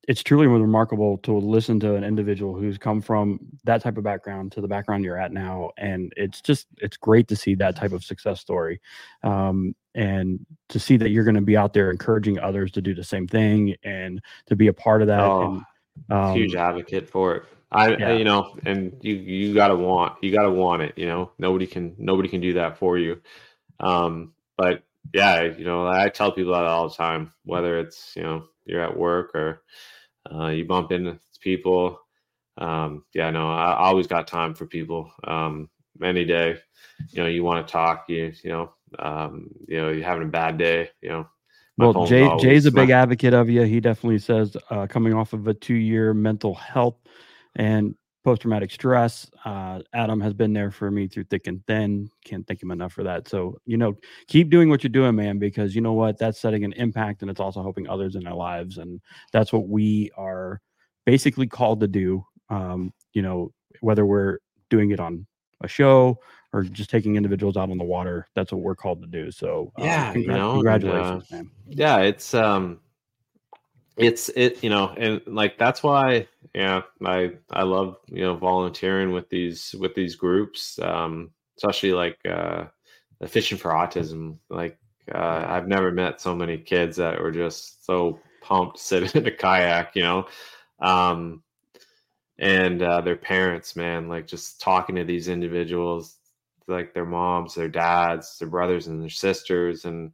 it's truly remarkable to listen to an individual who's come from that type of background to the background you're at now. And it's just, it's great to see that type of success story. Um, and to see that you're going to be out there encouraging others to do the same thing and to be a part of that. Oh, and, um, huge advocate for it. I, yeah. you know, and you, you gotta want, you gotta want it, you know, nobody can, nobody can do that for you. Um, but yeah, you know, I tell people that all the time, whether it's, you know, you're at work or, uh, you bump into people. Um, yeah, no, I, I always got time for people. Um, any day, you know, you want to talk, you, you know, um, you know, you're having a bad day, you know. Well, Jay, Jay's a big advocate of you. He definitely says, uh, coming off of a two-year mental health and post-traumatic stress, uh, Adam has been there for me through thick and thin. Can't thank him enough for that. So, you know, keep doing what you're doing, man, because you know what? That's setting an impact, and it's also helping others in their lives. And that's what we are basically called to do. Um, you know, whether we're doing it on a show or just taking individuals out on the water, that's what we're called to do. So um, yeah, congr- you know, congratulations, and, uh, man. Yeah, it's, um, it's, it, you know, and like, that's why, yeah, I, I love, you know, volunteering with these, with these groups, um, especially like, uh, the Fishing for Autism. Like, uh, I've never met so many kids that were just so pumped sitting in a kayak, you know, um, and, uh, their parents, man, like just talking to these individuals, like their moms, their dads, their brothers and their sisters. And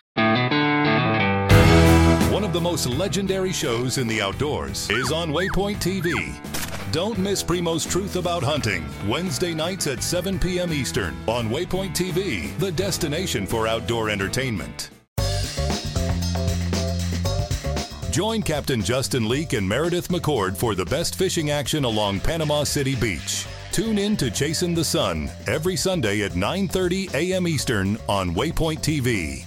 one of the most legendary shows in the outdoors is on Waypoint T V. Don't miss Primo's Truth About Hunting, Wednesday nights at seven p.m. Eastern on Waypoint T V, the destination for outdoor entertainment. Join Captain Justin Leake and Meredith McCord for the best fishing action along Panama City Beach. Tune in to Chasing the Sun every Sunday at nine thirty a.m. Eastern on Waypoint T V.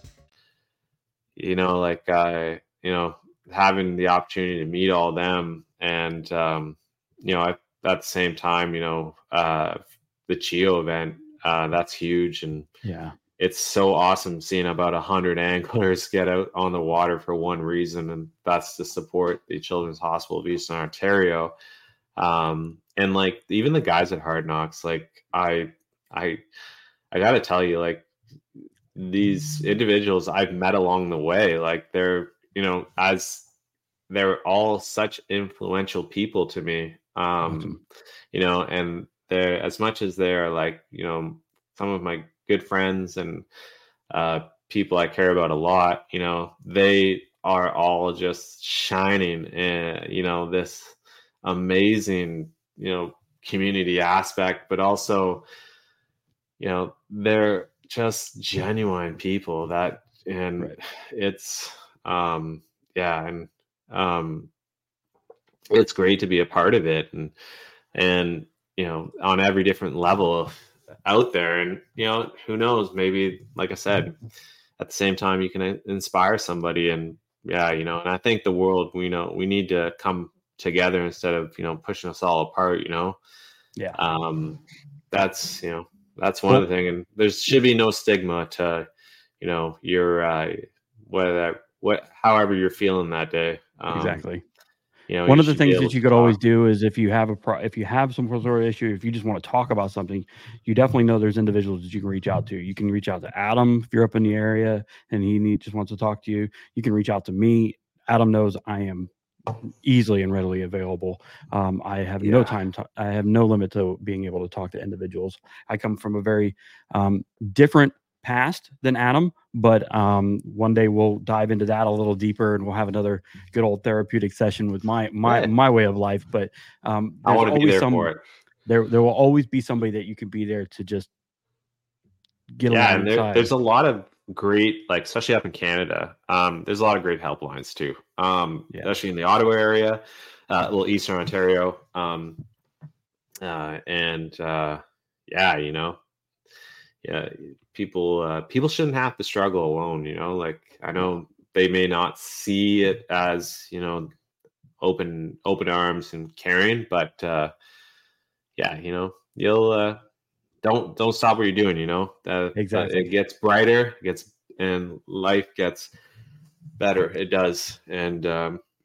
You know, like, uh, you know, having the opportunity to meet all of them and, um, you know, at, at the same time, you know, uh, the CHEO event, uh, that's huge. And yeah, it's so awesome seeing about a hundred anglers get out on the water for one reason. And that's to support the Children's Hospital of Eastern Ontario. Um, and like, even the guys at Hard Knocks, like I, I, I gotta tell you, like, these individuals I've met along the way, like they're, you know, as they're all such influential people to me, um, awesome. You know, and they're, as much as they're like, you know, some of my good friends and, uh, people I care about a lot, you know, they are all just shining in, you know, this amazing, you know, community aspect, but also, you know, they're just genuine people that, and right. it's, um, yeah. And, um, it's great to be a part of it and, and, you know, on every different level out there. And, you know, who knows, maybe, like I said, at the same time, you can inspire somebody. And yeah, you know, and I think the world, we know we need to come together instead of, you know, pushing us all apart, you know? Yeah. Um, that's, you know, that's one well, of the things. And there should be no stigma to, you know, your, uh, whether, what, however you're feeling that day. Um, exactly. You know, one you of the things that you could talk. always do is if you have a pro, if you have some sort of issue, if you just want to talk about something, you definitely know there's individuals that you can reach out to. You can reach out to Adam if you're up in the area and he need, just wants to talk to you. You can reach out to me. Adam knows I am easily and readily available. Um, I have yeah. no time. To, I have no limit to being able to talk to individuals. I come from a very um, different past than Adam, but um, one day we'll dive into that a little deeper and we'll have another good old therapeutic session with my my yeah. my way of life. But um, I want to be there some, for it. There there will always be somebody that you can be there to just get yeah, along and there, there's a lot of great, like especially up in Canada, um, there's a lot of great helplines too, um, yeah. especially in the Ottawa area, uh, a little Eastern Ontario, um, uh, and uh, yeah, you know, yeah, people uh, people shouldn't have to struggle alone. You know, like I know they may not see it as, you know, open open arms and caring, but uh, yeah, you know, you'll. Uh, Don't don't stop what you're doing, you know. Uh, exactly. It gets brighter, it gets and life gets better. It does, and um,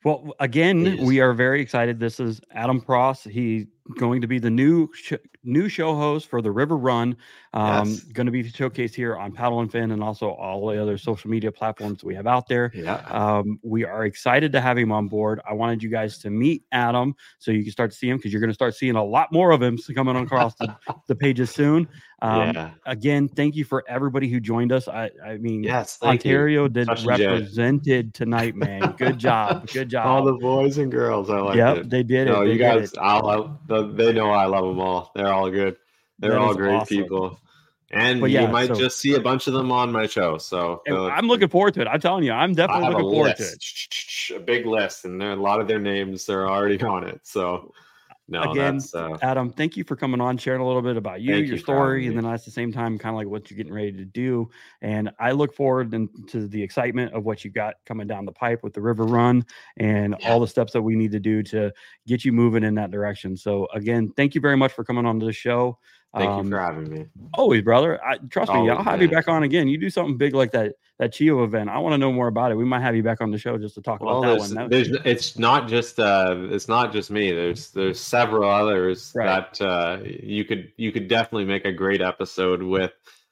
Well, again, Please. we are very excited. This is Adam Pross. He's going to be the new sh- new show host for the River Run. Um, Yes. Going to be showcased here on Paddle and Fin and also all the other social media platforms we have out there. Yeah. Um, we are excited to have him on board. I wanted you guys to meet Adam so you can start to see him because you're going to start seeing a lot more of him coming across the, the pages soon. Um, Yeah. Again, thank you for everybody who joined us. I, I mean, Yes, thank you. Ontario did Touch and Jay. represented tonight, man. Good job. Good job. All the boys and girls, I like Yep, it. they did it. No, They you did guys, it. I love. They know I love them all. They're all good. They're That all is great awesome. people, and But you yeah, might so- just see a bunch of them on my show. So And uh, I'm looking forward to it. I'm telling you, I'm I definitely have a looking forward to it. list, a big list, and there a lot of their names are already on it. So no, Again, that's uh, Adam, thank you for coming on, sharing a little bit about you, Thank your you for having story, and me. then at the same time, kind of like what you're getting ready to do. And I look forward in- to the excitement of what you got coming down the pipe with the River Run and all the steps that we need to do to get you moving in that direction. So again, thank you very much for coming on to the show. thank Um, you for having me. Always, brother. I, trust me, Always, I'll have you man. back on again. You do something big like that that Chio event. I want to know more about it. We might have you back on the show just to talk Well, about that there's, one. That- there's, it's not just, uh, it's not just me. There's, there's several others Right. that uh, you could, you could definitely make a great episode with.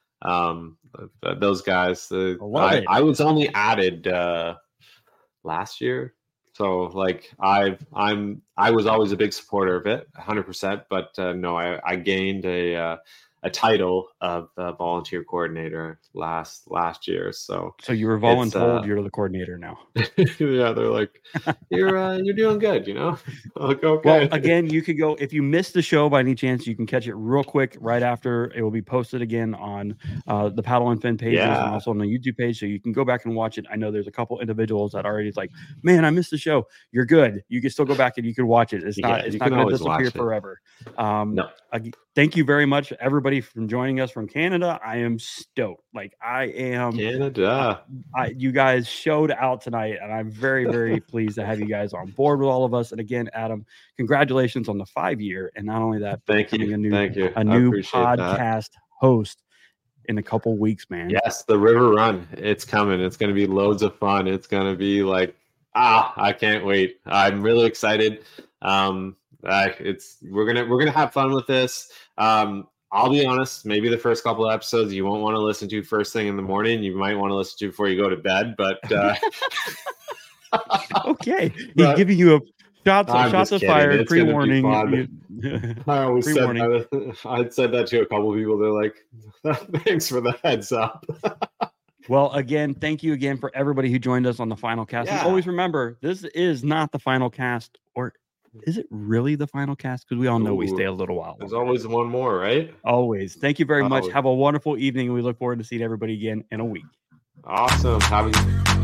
Um, th- those guys. Uh, I love I, it. I was only added uh, last year, so like I've, I'm, I was always a big supporter of it, one hundred percent. But uh, no, I, I gained a. Uh, a title of uh, volunteer coordinator last last year. So so you were it's, voluntold. uh, You're the coordinator now. yeah, they're like, you're uh, you're doing good, you know. I'm like, okay. Well, again, you could go if you missed the show by any chance, you can catch it real quick right after. It will be posted again on uh, the Paddle and Fin pages Yeah. and also on the YouTube page, so you can go back and watch it. I know there's a couple individuals that already is like, man, I missed the show. You're good. You can still go back and you can watch it. It's not Yeah, it's you not can going to always watch disappear it. forever. Um, No. ag- Thank you very much, everybody, from joining us from Canada. I am stoked. Like I am. Canada. I, you guys showed out tonight, and I'm very, very pleased to have you guys on board with all of us. And again, Adam, congratulations on the five year, and not only that, but Thank becoming you. a new, Thank you. a I new appreciate that. podcast host in a couple weeks, man. Yes, the River Run. It's coming. It's going to be loads of fun. It's going to be like, ah, I can't wait. I'm really excited. Um, I, it's we're gonna we're gonna have fun with this. Um, I'll be honest. Maybe the first couple of episodes you won't want to listen to first thing in the morning. You might want to listen to before you go to bed. But uh, Okay, he's But- giving you a shots, I'm shots just of kidding. fire, It's gonna be pre-warning. fun. You- I always said Pre-warning. that. I said that to a couple of people. They're like, "Thanks for the heads up." Well, again, thank you again for everybody who joined us on the final cast. And Yeah. always remember, this is not the final cast, or is it really the final cast? Because we all know we Ooh. stay a little while. There's longer. always one more, right? Always. Thank you very much. Always. Have a wonderful evening. We look forward to seeing everybody again in a week. Awesome. Have a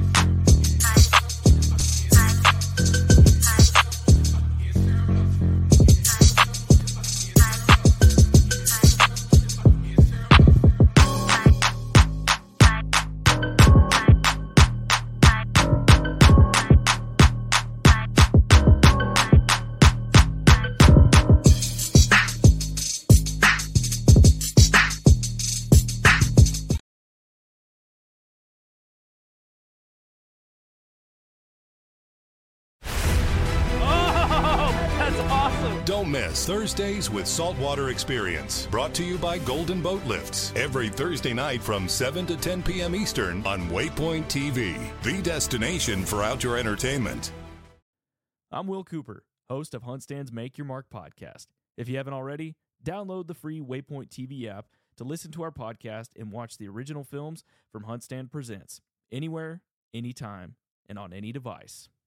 Don't miss Thursdays with Saltwater Experience, brought to you by Golden Boat Lifts, every Thursday night from seven to ten p.m. Eastern on Waypoint T V, the destination for outdoor entertainment. I'm Will Cooper, host of HuntStand's Make Your Mark podcast. If you haven't already, download the free Waypoint T V app to listen to our podcast and watch the original films from HuntStand Presents, anywhere, anytime, and on any device.